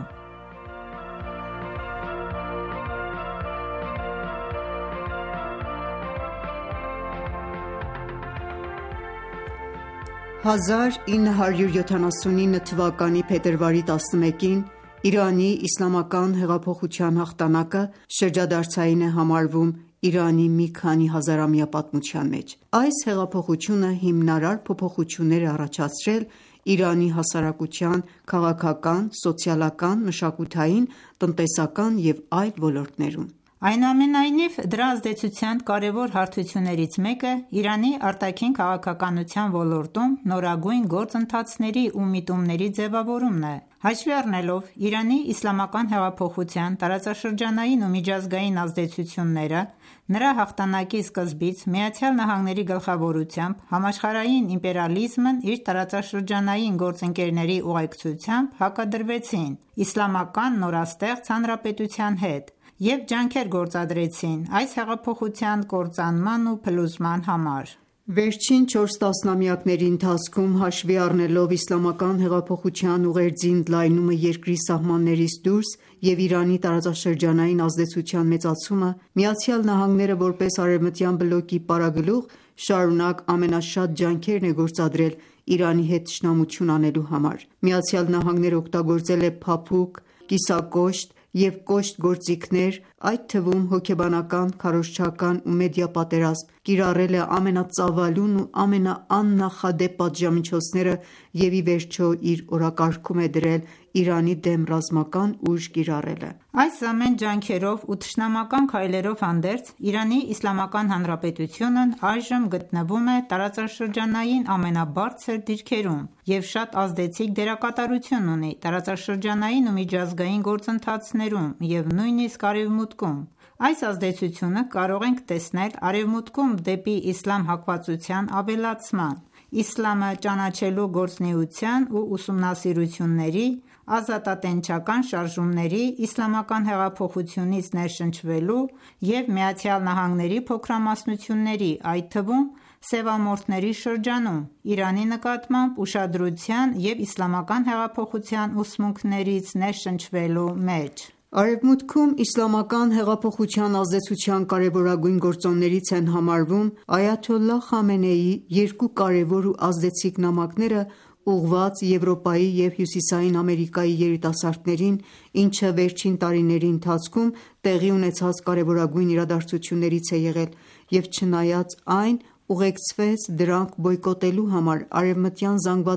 «1979 թվականի փետրվարի 11-ին Իրանի իսլամական հեղափոխության հաղթանակը շրջադարձային է համարվում Իրանի մի քանի հազարամյա պատմության մեջ։ Այս հեղափոխությունը հիմնարար փոփոխություններ է առաջացրել Իրանի հասարակության քաղաքական, սոցիալական, մշակութային, տնտեսական և այլ ոլորտներում։ Այնուամենայնիվ, դրա ազդեցության կարևոր հարթություններից մեկը Իրանի արտաքին քաղաքականության ոլորտում նորագույն գործընթացների ու միտումների ձևավորումն է։ Հաշվի առնելով Իրանի իսլամական հեղափոխության տարածաշրջանային ու միջազգային ազդեցությունները, նրա հաղթանակի սկզբից ԱՄՆ-ի գլխավորությամբ համաշխարհային իմպերիալիզմն իր տարածաշրջանային գործընկերների ուղեկցությամբ հակադրվեցին իսլամական նորաստեղծ հանրապետության հետ և ջանքեր գործադրեցին այս հեղափոխության կործանման ու փլուզման համար։ Վերջին 4 տասնամյակների ընթացքում, հաշվի առնելով իսլամական հեղափոխության ուղերձի ընդլայնումը երկրի սահմաններից դուրս և Իրանի տարածաշրջանային ազդեցության մեծացումը, ԱՄՆ-ը որպես արևմտյան բլոկի պարագլուխ շարունակ ամենաշատ ջանքերն է գործադրել Իրանի հետ թշնամություն անելու համար։ ԱՄՆ-ն օգտագործել է փափուկ, կիսակոշտ և կոշտ գործիքներ, այդ թվում հոգեբանական, քարոզչական ու մեդիա պատերազմ, կիրառել է ամենածավալուն ու ամենաաննախադեպ պատժամիջոցները և ի վերջո իր օրակարգում է դրել Իրանի դեմ ռազմական ուժ կիրառելը։ Այս ամեն ջանքերով ու թշնամական քայլերով հանդերձ, Իրանի Իսլամական Հանրապետությունն այժմ գտնվում է տարածաշրջանային ամենաբարձր դիրքերում և շատ ազդեցիկ դերակատարություն ունի տարածաշրջանային ու միջազգային գործընթացներում և նույնիսկ Արևմուտքում։ Այս ազդեցությունը կարող ենք տեսնել Արևմուտքում դեպի իսլամ հակվածության ավելացման, իսլամը ճանաչելու գործունեության ու ուսումնասիրությունների, ազատատենչական շարժումների, իսլամական հեղափոխությունից ներշնչվելու և ԱՄՆ-ի փոքրամասնությունների, այդ թվում սևամորթների շրջանում Իրանի նկատմամբ ուշադրության և իսլամական հեղափոխության ուսմունքներից ներշնչվելու մեջ։ Արևմուտքում իսլամական հեղափոխության ազդեցության կարևորագույն գործոններից են համարվում այաթոլլահ Խամենեիի երկու կարևոր ու ազդեցիկ նամակները ուղղված Եվրոպայի և Հյուսիսային Ամերիկայի երիտասարդներին, ինչը վերջին տարիների ընթացքում տեղի ունեցած կարևորագույն իրադարձություններից է եղել և չնայած այն ուղեկցվեց դրանք բոյկոտելու համար արևմտյան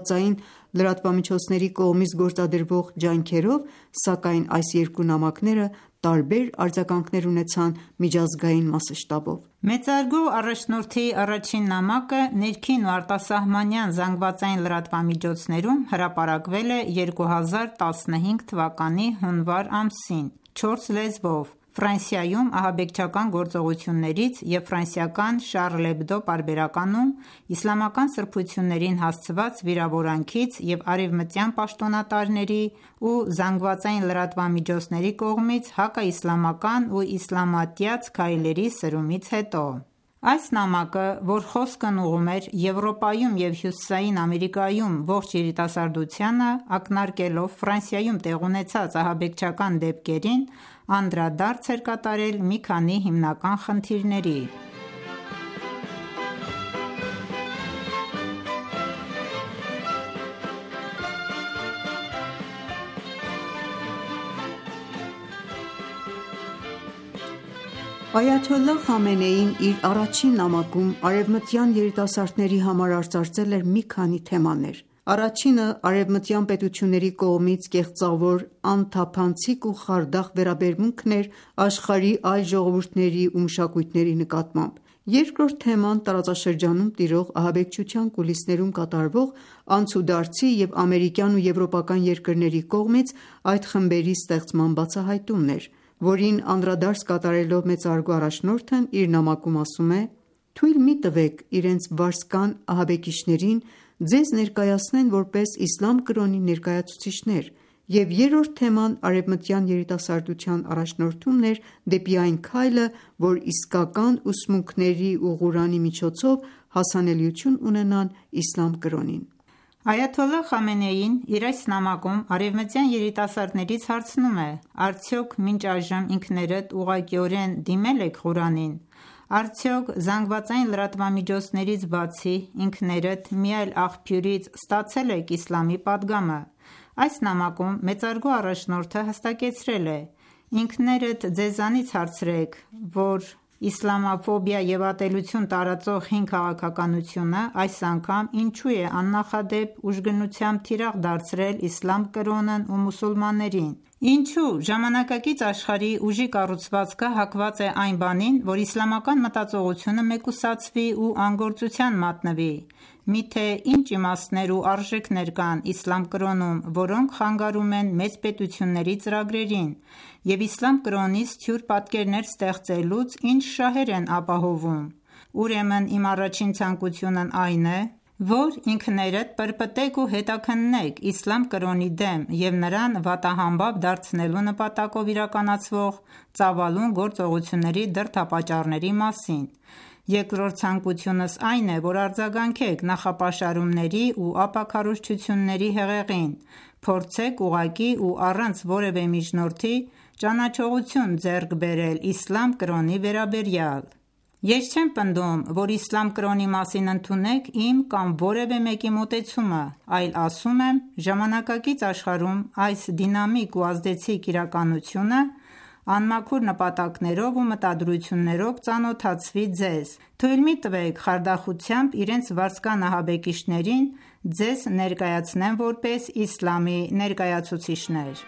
ԶԼՄ-ների կողմից գործադրվող ջանքերով, սակայն այս երկու նամակները տարբեր արձագանքներ ունեցան միջազգային մասշտաբով։ Մեծարգո առաջնորդի առաջին նամակը ներքին ու արտասահմանյան ԶԼՄ-ներում հրապարակվել է 2015 թվականի հունվար ամսին 4 լեզվով Ֆրանսիայում ահաբեկչական գործողություններից և ֆրանսիական Շարլ Էբդո պարբերականում իսլամական սրբություններին հասցված վիրավորանքից և արևմտյան պաշտոնատարների ու ԶԼՄ-ների կողմից հակաիսլամական ու իսլամատյաց քայլերի սրումից հետո։ Այս նամակը, որ խոսքն ուղղում էր Եվրոպայում և Հյուսիսային Ամերիկայում ողջ երիտասարդությանը, ակնարկելով Ֆրանսիայում տեղի ունեցած ահաբեկչական դեպքերին, անդրադարձ էր կատարել մի քանի հիմնական խնդիրների։ Այաթոլլահ Խամենեին իր առաջին նամակում արևմտյան երիտասարդների համար արծարծել էր մի քանի թեմաներ։ Առաջինը արևմտյան պետությունների կողմից կեղծավոր, անթափանցիկ ու խարդախ վերաբերմունքն էր աշխարհի այլ ժողովուրդների ու մշակույթների նկատմամբ։ Երկրորդ թեման տարածաշրջանում տիրող ահաբեկչության կուլիսներում կատարվող անցուդարձի և ամերիկյան ու եվրոպական երկրների կողմից այդ խմբերի ստեղծման բացահայտումն էր, որին անդրադարձ կատարելով մեծարգո առաջնորդն իր նամակում ասում է. «Թույլ մի տվեք իրենց վարձկան ահաբեկիչներին ձեզ ներկայացնեն որպես իսլամ կրոնի ներկայացուցիչներ»։ Եվ երրորդ թեման արևմտյան երիտասարդության առաջնորդումն էր դեպի այն քայլը, որ իսկական ուսմունքների ու Ղուրանի միջոցով հասանելիություն ունենան իսլամ կրոնին։ Այաթոլլահ Խամենեին իր այս նամակում արևմտյան երիտասարդներից հարցնում է. «Արդյոք մինչ այժմ ինքներդ ուղղակիորեն դիմել եք Ղուրանին: Արդյոք ԶԼՄ-ներից բացի ինքներդ մի այլ աղբյուրից ստացել եք իսլամի պատգամը»։ Այս նամակում մեծարգո առաջնորդը հստակեցրել է. «Ինքներդ ձեզանից հարցրեք, որ Իսլամաֆոբիա և ատելություն տարածող հին քաղաքականությունը այս անգամ ինչու է աննախադեպ ուժգնությամբ թիրախ դարձրել իսլամ կրոնն ու մուսուլմաններին: Ինչու ժամանակակից աշխարհի ուժի կառուցվածքը հակված է այն բանին, որ իսլամական մտածողությունը մեկուսացվի ու անգործության մատնվի: Միթե ինչ իմաստներ ու արժեքներ կան իսլամ կրոնում, որոնք խանգարում են մեծ պետությունների ծրագրերին և իսլամ կրոնից թյուր պատկերներ ստեղծելուց ինչ շահեր են ապահովում: Ուրեմն իմ առաջին ցանկությունն այն է, որ ինքներդ պրպտեք ու հետաքննեք իսլամ կրոնի դեմ և նրան վատահամբավ դարձնելու նպատակով իրականացվող ծավալուն գործողությունների դրդապատճառների մասին: Երկրորդ ցանկությունս այն է, որ արձագանքեք նախապաշարումների ու ապաքարոզչությունների հեղեղին, փորձեք ուղղակի ու առանց որևէ միջնորդի ճանաչողություն ձեռք բերել իսլամ կրոնի վերաբերյալ: Ես չեմ պնդում, որ իսլամ կրոնի մասին ընդունեք իմ կամ որևէ մեկի մոտեցումը, այլ ասում եմ ժամանակակից աշխարհում այս դինամիկ ու ազդեցիկ իրականությունը անմաքուր նպատակներով ու մտադրություններով ծանոթացվի ձեզ: Թույլ մի տվեք խարդախությամբ իրենց վարձկան ահաբեկիչներին ձեզ ներկայացնեմ որպես իսլամի ներկայացուցիչներ: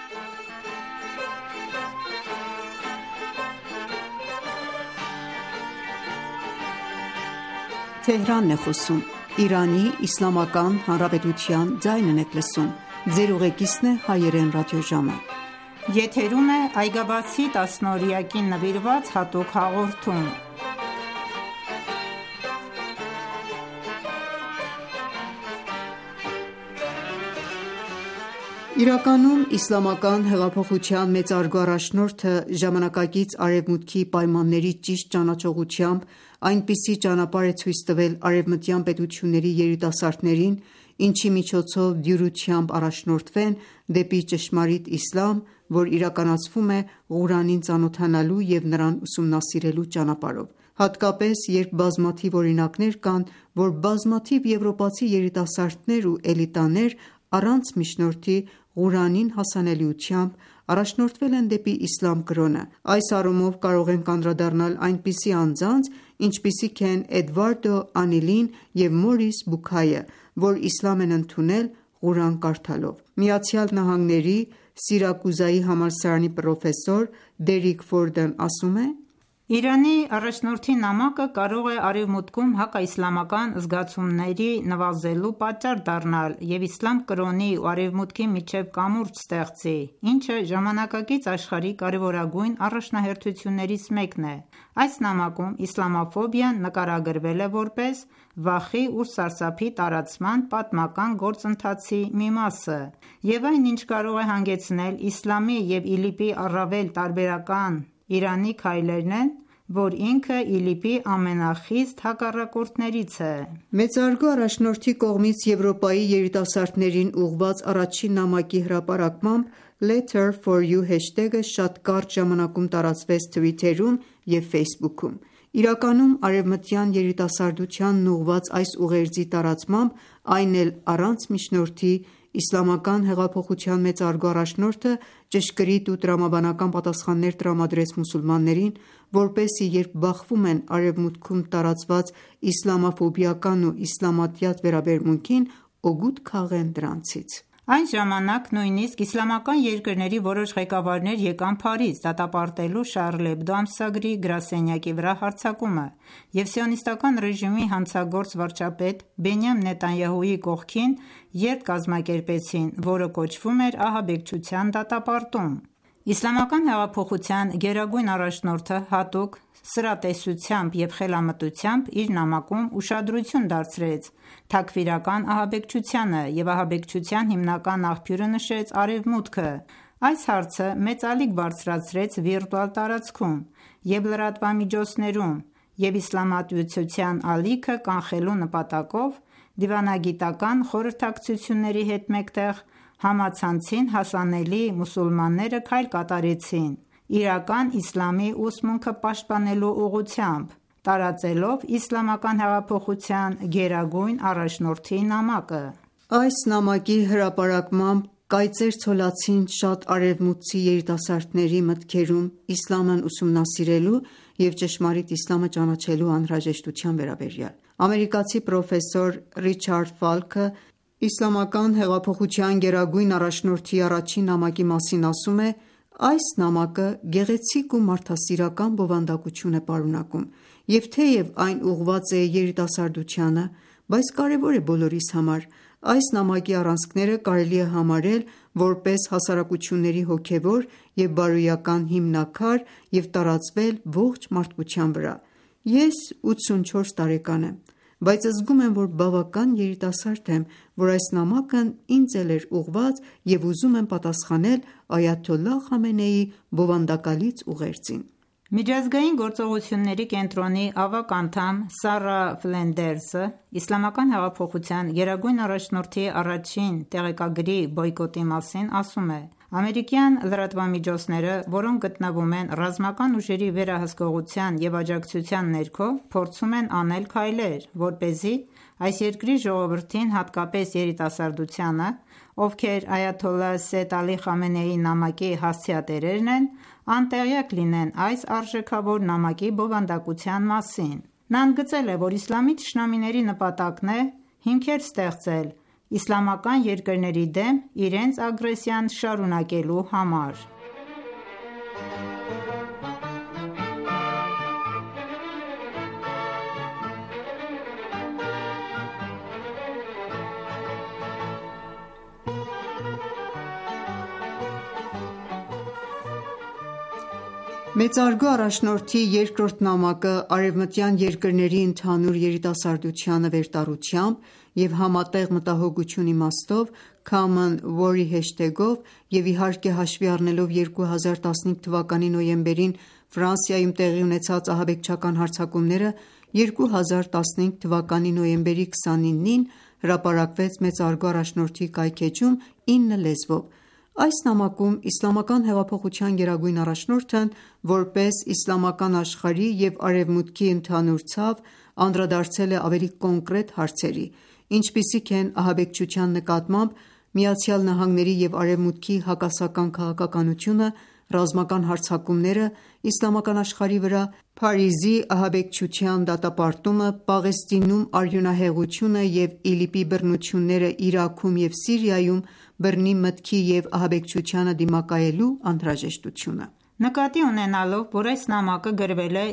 Իրականում իսլամական հեղափոխության մեծարգո առաջնորդը ժամանակակից Արևմուտքի պայմանների ճիշտ ճանաչողությամբ այնպիսի ճանապարհ է ցույց տվել արևմտյան պետությունների երիտասարդներին, ինչի միջոցով դյուրությամբ առաջնորդվեն դեպի ճշմարիտ իսլամ, որ իրականացվում է Ղուրանին ծանոթանալու և նրան ուսումնասիրելու ճանապարհով: Հատկապես երբ բազմաթիվ օրինակներ կան, որ բազմաթիվ եվրոպացի երիտասարդներ ու էլիտաներ առանց միջնորդի Ղուրանին հասանելիությամբ առաջնորդվել են դեպի իսլամ կրոնը: Այս առումով կարող ենք անդրադառնալ այնպիսի անձանց, ինչպիսիք են Էդվարդո Անիլին և Մորիս Բուքայը, որ իսլամ են ընդունել Ղուրան կարդալով: ԱՄՆ-ի Սիրակուզայի համալսարանի պրոֆեսոր Դերիկ Ֆորդն ասում է. «Իրանի առաջնորդի նամակը կարող է Արևմուտքում հակաիսլամական զգացումների նվազելու պատճառ դառնալ և իսլամ կրոնի ու Արևմուտքի միջև կամուրջ ստեղծի, ինչը ժամանակակից աշխարհի կարևորագույն առաջնահերթություններից մեկն է: Այս նամակում իսլամաֆոբիան նկարագրվել է որպես վախի ու սարսափի տարածման պատմական գործընթացի մի մասը և այն ինչ կարող է հանգեցնել իսլամի և ԻԼԻՊ-ի առավել տարբերական Իրանի քայլերն են, որ ինքը ԻԼԻՊ-ի ամենախիստ հակառակորդներից է»: Մեծարգո առաջնորդի կողմից Եվրոպայի երիտասարդներին ուղղված առաջին նամակի հրապարակմամբ «Letter for you» հեշթեգը շատ կարճ ժամանակում տարածվեց Թվիթերում և Ֆեյսբուքում: Իրականում արևմտյան երիտասարդությանն ուղղված այս ուղերձի տարածմամբ, այն էլ առանց միջնորդի, իսլամական հեղափոխության մեծարգո առաջնորդը ճշգրիտ ու տրամաբանական պատասխաններ տրամադրեց մուսուլմաններին, որպեսզի երբ բախվում են Արևմուտքում տարածված իսլամաֆոբիական ու իսլամատյաց վերաբերմունքին, օգուտ քաղեն դրանցից: Այն ժամանակ նույնիսկ իսլամական երկրների որոշ ղեկավարներ եկան Փարիզ՝ դատապարտելու Շառլ Էբդո ամսագրի գրասենյակի վրա հարձակումը և Սիոնիստական ռեժիմի հանցագործ վարչապետ Բենյամին Նեթանյահուի կողքին երթ կազմակերպեցին, որը կոչվում էր ահաբեկչության դատապարտում: Իսլամական հեղափոխության գերագույն առաջնորդը հատուկ սրատեսությամբ և խելամտությամբ իր նամակում ուշադրություն դարձրեց թաքֆիրական ահաբեկչությանը և ահաբեկչության հիմնական աղբյուրը նշեց Արևմուտքը: Այս հարցը մեծալիկ բարձրացրեց վիրտուալ տարածքում և լրատվամիջոցներում և իսլամատյության ալիքը կանխելու նպատակով դիվանագիտական խորհրդակցությունների հետ մեկտեղ համացանցին հասանելի մուսուլմանները քայլ կատարեցին իրական իսլամի ուսմունքը պաշտպանելու ուղղությամբ՝ տարածելով իսլամական հեղափոխության գերագույն առաջնորդի նամակը: Այս նամակի հրապարակմամբ կայծեր ցոլացին շատ արևմուտքցի երիտասարդների մտքերում իսլամն ուսումնասիրելու և ճշմարիտ իսլամը ճանաչելու անհրաժեշտության վերաբերյալ։ Ամերիկացի պրոֆեսոր Ռիչարդ Ֆալքը Իսլամական հեղափոխության գերագույն առաջնորդի առաջին նամակի մասին ասում է. «Այս նամակը գեղեցիկ ու մարդասիրական բովանդակություն է պարունակում, և թեև այն ուղղված է երիտասարդությանը, բայց կարևոր է բոլորիս համար։ Այս նամակի առանցքները կարելի է համարել որպես հասարակությունների հոգևոր և բարոյական հիմնաքար և տարածվել ողջ մարդկության վրա։ Ես 84 տարեկան եմ, բայց զգում եմ, որ բավական երիտասարդ եմ, որ այս նամակն ինձ էլ էր ուղղված և ուզում եմ պատասխանել այաթոլլահ Խամենեիի բովանդակալից ուղերձին»։ Միջազգային գործողությունների կենտրոնի ավագ անդամ Սառա Ֆլենդերսը Իսլամական հեղափոխության գերագույն առաջնորդի առաջին տեղեկագրի բոյկոտի մասին ասում է. «Ամերիկյան լրատվամիջոցները, որոնք գտնվում են ռազմական ուժերի վերահսկողության և աջակցության ներքո, փորձում են անել քայլեր, որպեսզի այս երկրի ժողովրդին, հատկապես երիտասարդությանը, ովքեր այաթոլլահ Սեյյեդ Ալի Խամենեիի նամակի հասցեատերերն են, անտեղյակ լինեն այս արժեքավոր նամակի բովանդակության մասին։ Նա ընդգծել է, որ իսլամի թշնամիների նպատակն է հիմքեր ստեղծել իսլամական երկրների դեմ իրենց ագրեսիան շարունակելու համար»։ Մեծարգո առաջնորդի երկրորդ նամակը արևմտյան երկրների ընդհանուր երիտասարդությանը վերտառությամբ և համատեղ մտահոգություն իմաստով «Common War»-ի հեշթեգով և իհարկե հաշվի առնելով 2015 թվականի նոյեմբերին Ֆրանսիայում տեղի ունեցած ահաբեկչական հարձակումները, 2015 թվականի նոյեմբերի 29-ին հրապարակվեց մեծարգո առաջնորդի կայքէջում 9 լեզվով։ Այս նամակում Իսլամական հեղափոխության գերագույն առաջնորդն որպես իսլամական աշխարհի և Արևմուտքի ընդհանուր ցավ անդրադարձել է ավելի կոնկրետ հարցերի, ինչպիսիք են ահաբեկչության նկատմամբ ԱՄՆ-ի և Արևմուտքի հակասական քաղաքականությունը, ռազմական հարձակումները իսլամական աշխարհի վրա, Փարիզի ահաբեկչության դատապարտումը, Պաղեստինում արյունահեղությունը և ԻԼԻՊ-ի բռնությունները Իրաքում և Սիրիայում, բռնի մտքի և ահաբեկչությանը դիմակայելու անհրաժեշտությունը։ Նկատի ունենալով, որ այս նամակը գրվել է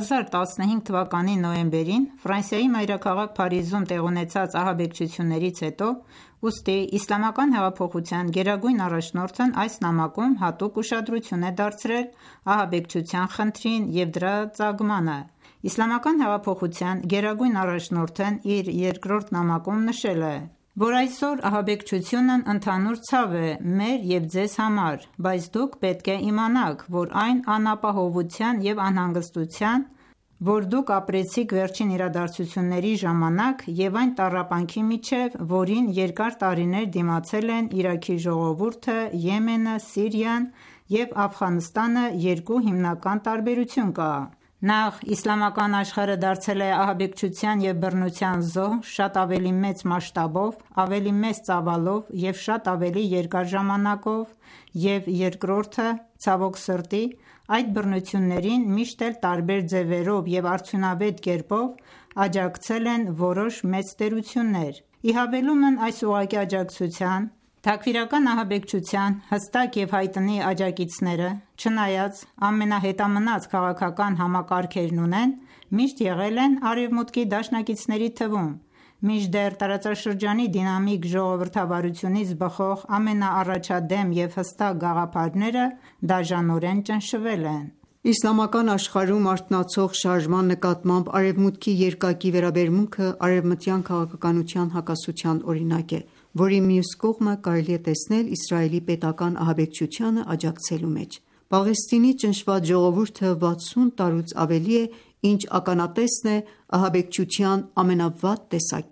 2015 թվականի նոյեմբերին Ֆրանսիայի մայրաքաղաք Փարիզում տեղի ունեցած ահաբեկչություններից հետո, ուստի Իսլամական հեղափոխության գերագույն առաջնորդն այս նամակում հատուկ ուշադրություն է դարձրել ահաբեկչության խնդրին և դրա ծագմանը։ Իսլամական հեղափոխության գերագույն առաջնորդն իր երկրորդ նամակում նշել է, որ այսօր ահաբեկչությունն ընդհանուր ցավ է մեր և ձեզ համար, բայց դուք պետք է իմանաք, որ այն անապահովության և անհանգստության, որ դուք ապրեցիք վերջին իրադարձությունների ժամանակ և այն տառապանքի միջև, որին երկար տարիներ դիմացել են Իրաքի ժողովուրդը, Եմենը, Սիրիան և Աֆղանստանը, երկու հիմնական տարբերություն կա։ Նախ, իսլամական աշխարհը դարձել է ահաբեկչության և բռնության զոհ շատ ավելի մեծ մասշտաբով, ավելի մեծ ծավալով և շատ ավելի երկար ժամանակով, և երկրորդը, ցավոք սրտի, այդ բռնություններին միշտ էլ տարբեր ձևերով և արդյունավետ կերպով աջակցել են որոշ մեծ տերություններ։ Ի հավելումն այս ուղղակի աջակցության, թաքֆիրական ահաբեկչության հստակ և հայտնի աջակիցները, չնայած ամենահետամնաց քաղաքական համակարգերն ունեն, միշտ եղել են Արևմուտքի դաշնակիցների թվում, մինչդեռ տարածաշրջանի դինամիկ ժողովրդավարությունից բխող ամենաառաջադեմ և հստակ գաղափարները դաժանորեն ճնշվել են։ Իսլամական աշխարհում արթնացող շարժման նկատմամբ Արևմուտքի երկակի վերաբերմունքը արևմտյան քաղաքականության հակասության օրինակ է, որի մյուս կողմը կարելի է տեսնել Իսրայելի պետական ահաբեկչությանը աջակցելու մեջ։ Պաղեստինի ճնշված ժողովուրդը 60 տարուց ավելի է, ինչ ականատեսն է ահաբեկչության ամենավատ տեսակի։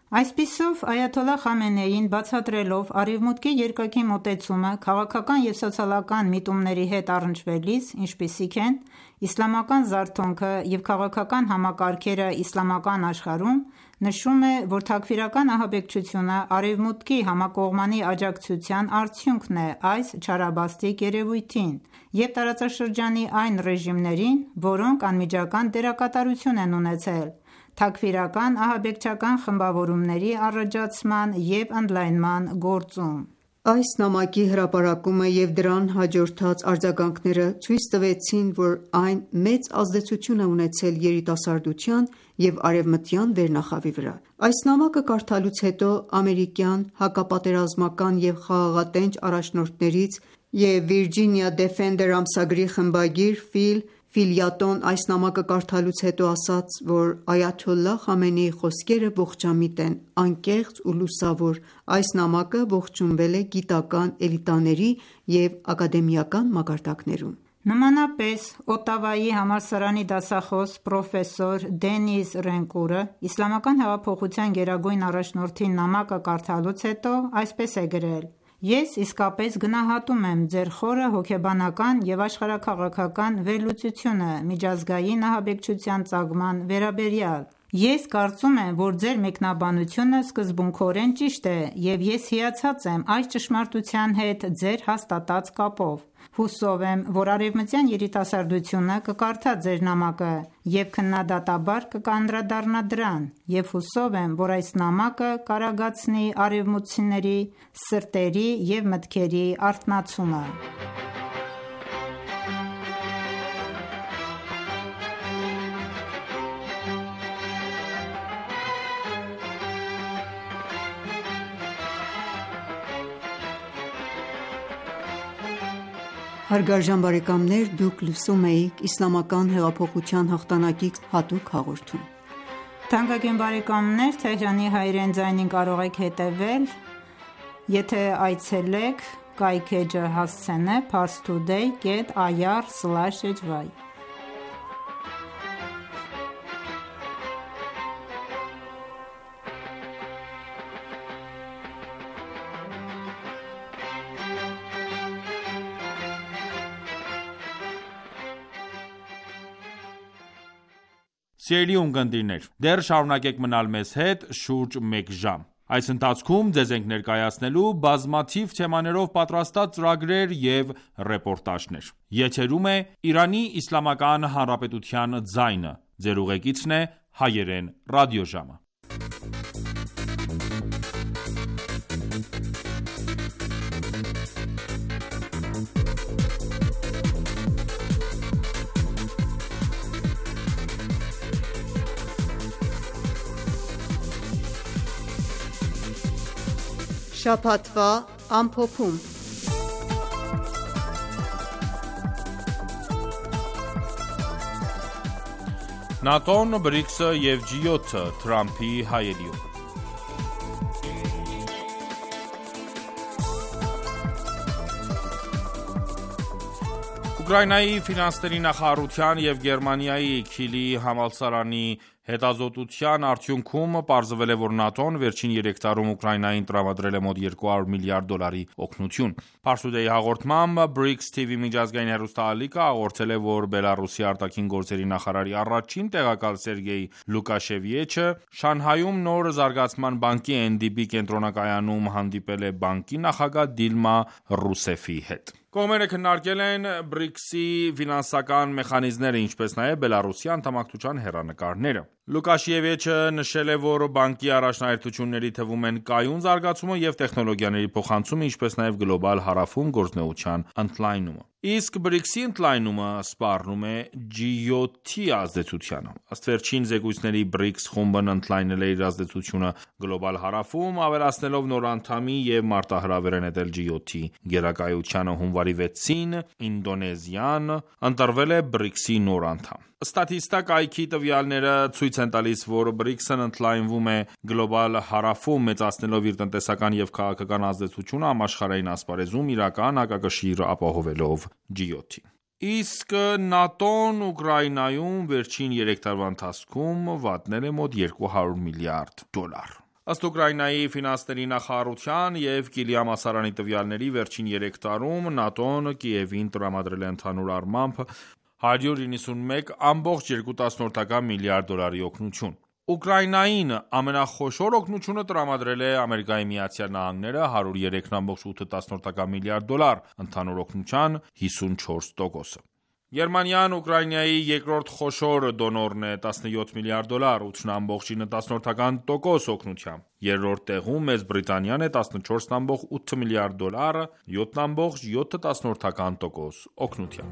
Այսպիսով, այաթոլլահ Խամենեին բացատրելով Արևմուտքի երկակի մոտեցումը քաղաքական և սոցիալական միտումների հետ առնչվելիս, ինչպիսիք են իսլամական զարթոնքը և քաղաքական համակարգերը իսլամական աշխարհում, նշում է, որ Թաքֆիրական ահաբեկչությունը Արևմուտքի համակողմանի աջակցության արդյունքն է այս չարաբաստիկ երևույթին և տարածաշրջանի այն ռեժիմներին, որոնք անմիջական դերակատարություն են ունեցել թաքֆիրական ահաբեկչական խմբավորումների առաջացման և ընդլայնման գործում: Այս նամակի հրապարակումը և դրան հաջորդած արձագանքները ցույց տվեցին, որ այն մեծ ազդեցություն է ունեցել երիտասարդության և արևմտյան վերնախավի վրա: Այս նամակը կարդալուց հետո ամերիկյան հակապատերազմական և խաղաղատենչ առաջնորդներից և Virginia Defender ամսագրի խմբագիր Ֆիլ Ֆիլյատոն այս նամակը կարդալուց հետո ասաց, որ այաթոլլահ Խամենեիի խոսքերը ողջամիտ են, անկեղծ ու լուսավոր: Այս նամակը ողջունվել է գիտական էլիտաների և ակադեմիական մակարդակներում: Նմանապես, Օտավայի համալսարանի դասախոս պրոֆեսոր Դենիս Ռենկուրը Իսլամական հեղափոխության գերագույն առաջնորդի նամակը կարդալուց հետո այսպես է գրել. «Ես իսկապես գնահատում եմ ձեր խորը հոգեբանական և աշխարհաքաղաքական վերլուծությունը միջազգային ահաբեկչության ծագման վերաբերյալ: Ես կարծում եմ, որ ձեր մեկնաբանությունը սկզբունքորեն ճիշտ է և ես հիացած եմ այս ճշմարտության հետ ձեր հաստատած կապով: Հուսով եմ, որ արևմտյան երիտասարդությունը կկարդա ձեր նամակը և քննադատաբար կանդրադառնա դրան և հուսով եմ, որ այս նամակը կարագացնի արևմուտքցիների սրտերի և մտքերի արթնացումը»: Հարգարժան բարեկամներ, դուք լսում էիք «Իսլամական հեղափոխության հաղթանակի» հատուկ հաղորդում: Թանկագին բարեկամներ, Թեհրանի հայրեն ձայնին կարող եք հետևել կայք էջը հասցենե parstoday.ir/hy Սիրելի ունկնդիրներ, դեռ շարունակեք մնալ մեզ հետ շուրջ մեկ ժամ: Այս ընթացքում ձեզ ենք ներկայացնելու բազմաթիվ թեմաներով պատրաստած ծրագրեր և ռեպորտաժներ: Եթերում է Իրանի Իսլամական Հանրապետության ձայնը: Ձեր ուղեկիցն է Հայերեն ռադիոժամը: Շաբաթվա ամփոփում: ՆԱՏՕ-ն, ԲՐԻԿՍ-ը և G7-ը Թրամփի հայելիով: Ուկրաինայի ֆինանսների նախարարության և Գերմանիայի Քիլի համալսարանի հետազոտության արդյունքում պարզվել է, որ ՆԱՏՕ-ն վերջին 3 տարում Ուկրաինային տրամադրել է մոտ 200 միլիարդ դոլարի օգնություն: Parstoday հաղորդմամբ BRICS TV միջազգային հեռուստաալիքը հաղորդել է, որ Բելառուսի արտաքին գործերի նախարարի առաջին տեղակալ Սերգեյ Լուկաշևիչը Շանհայում նոր զարգացման բանկի NDB կենտրոնակայանում հանդիպել է բանկի նախագահ Դիլմա Ռուսեֆի հետ: Կողմերը քննարկել են BRICS-ի ֆինանսական մեխանիզմները, ինչպես նաև Բելառուսի անդամակցության հեռանկարները: Լուկաշևիչը նշել է, որ բանկի առաջնահերթությունների թվում են կայուն զարգացումը և տեխնոլոգիաների փոխանցումը, ինչպես նաև գլոբալ հարավում գործունեության ընդլայնումը: Իսկ BRICS-ի ընդլայնումը սպառնում է G7-ի ազդեցությանը: Ըստ վերջին զեկույցների, BRICS խումբն ընդլայնել է իր ազդեցությունը գլոբալ հարավում, ավելացնելով նոր անդամի և մարտահրավեր է նետել G7-ի գերակայությանը: Հունվարի 6-ին Ինդոնեզիան ընտրվել է BRICS-ի նոր անդամ: Statista կայքի տվյալները ցույց են տալիս, որ BRICS-ն ընդլայնվում է գլոբալ հարավում, մեծացնելով իր տնտեսական և քաղաքական ազդեցությունը համաշխարհային ասպարեզում, իրական հակակշիռ ապահովելով G7-ի: Իսկ ՆԱՏՕ-ն Ուկրաինայում վերջին 3 տարվա ընթացքում վատնել է մոտ 200 միլիարդ դոլար: Ըստ Ուկրաինայի ֆինանսների նախարարության և Կիլիամ ասարանի տվյալների, վերջին 3 տարում ՆԱՏՕ-ն Կիևին տրամադրել է ընդհանուր առմամբ $191.2 միլիարդ օգնություն։ Ուկրաինային ամենախոշոր օգնությունը տրամադրել է ԱՄՆ-ը $103.8 միլիարդ, ընդհանուր օգնության 54%-ը։ Գերմանիան Ուկրաինայի երկրորդ խոշոր դոնորն է $17 միլիարդ, $8.9% օգնությամբ։ Երրորդ տեղում Մեծ Բրիտանիան է $14.8 միլիարդ, $7.7% օգնությամբ։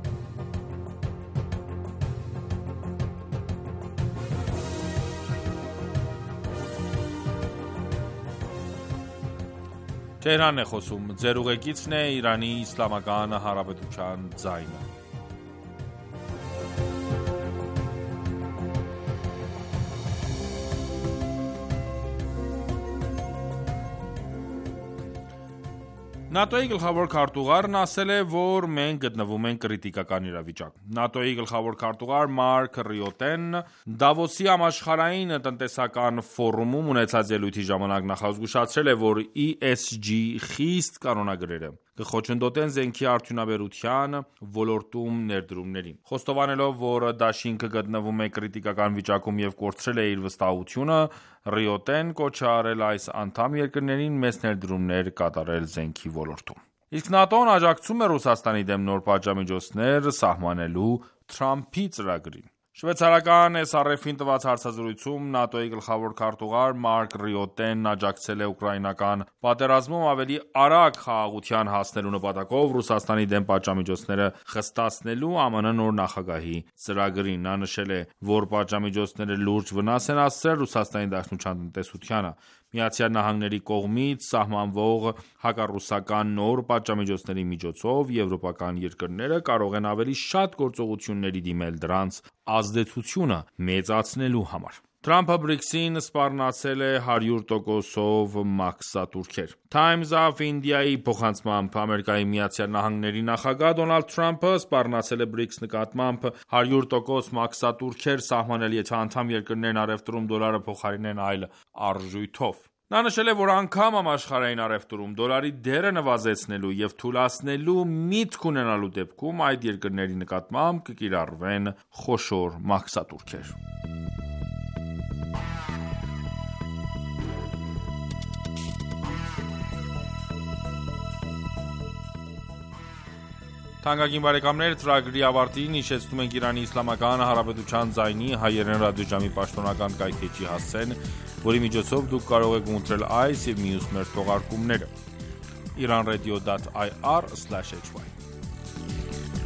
ՆԱՏՕ-ի գլխավոր քարտուղարն ասել է, որ մենք գտնվում ենք կրիտիկական իրավիճակում։ ՆԱՏՕ-ի գլխավոր քարտուղար Մարկ Ռիոտեն Դավոսի համաշխարհային տնտեսական ֆորումում ունեցած ելույթի ժամանակ նախազգուշացրել է, որ ESG խիստ կանոնագրերը կխոչընդոտեն զենքի արդյունաբերության ոլորտում ներդրումներին։ Խոստովանելով, որ դաշինքը գտնվում է կրիտիկական վիճակում և կորցրել է իր վստահությունը, Ռիոտեն կոչ է արել այս անդամ երկրներին մեծ ներդրումներ կատարել զենքի ոլորտում։ Իսկ ՆԱՏՕ-ն աջակցում է Ռուսաստանի դեմ նոր պատժամիջոցներ սահմանելու Թրամփի ծրագրին։ Շվեյցարական SRF-ին տված հարցազրույցում ՆԱՏՕ-ի գլխավոր քարտուղար Մարկ Ռիոտենն աջակցել է ուկրաինական պատերազմում ավելի արագ խաղաղության հասնելու նպատակով Ռուսաստանի դեմ պատժամիջոցները խստացնելու ԱՄՆ նոր նախագահի ծրագրին։ Նա նշել է, որ պատժամիջոցները լուրջ վնաս են հասցրել Ռուսաստանի Դաշնության տնտեսությանը։ ԱՄՆ-ի կողմից սահմանվող հակառուսական նոր պատժամիջոցների միջոցով եվրոպական երկրները կարող են ավելի շատ գործողությունների դիմել դրանց ազդեցությունը մեծացնելու համար։ Թրամփը BRICS-ին սպառնացել է 100%-ով մաքսատուրքեր։ Times of India-ի փոխանցմամբ ԱՄՆ նախագահ Դոնալդ Թրամփը սպառնացել է BRICS նկատմամբ 100% մաքսատուրքեր սահմանել, եթե անդամ երկրներն առևտրում դոլարը փոխարինեն այլ արժույթով։ Նա նշել է, որ անգամ համաշխարհային առևտրում դոլարի դերը նվազեցնելու և թուլացնելու միտք ունենալու դեպքում այդ երկրների նկատմամբ կկիրառվեն խոշոր մաքսատուրքեր։ Թանկագին բարեկամներ, ծրագրի ավարտին հիշեցնում ենք Իրանի Իսլամական Հանրապետության ձայնի հայերեն ռադիոժամի պաշտոնական կայքէջի հասցեն, որի միջոցով դուք կարող եք ունեցել այս և մյուս մեր թողարկումները iranradio.ir/hy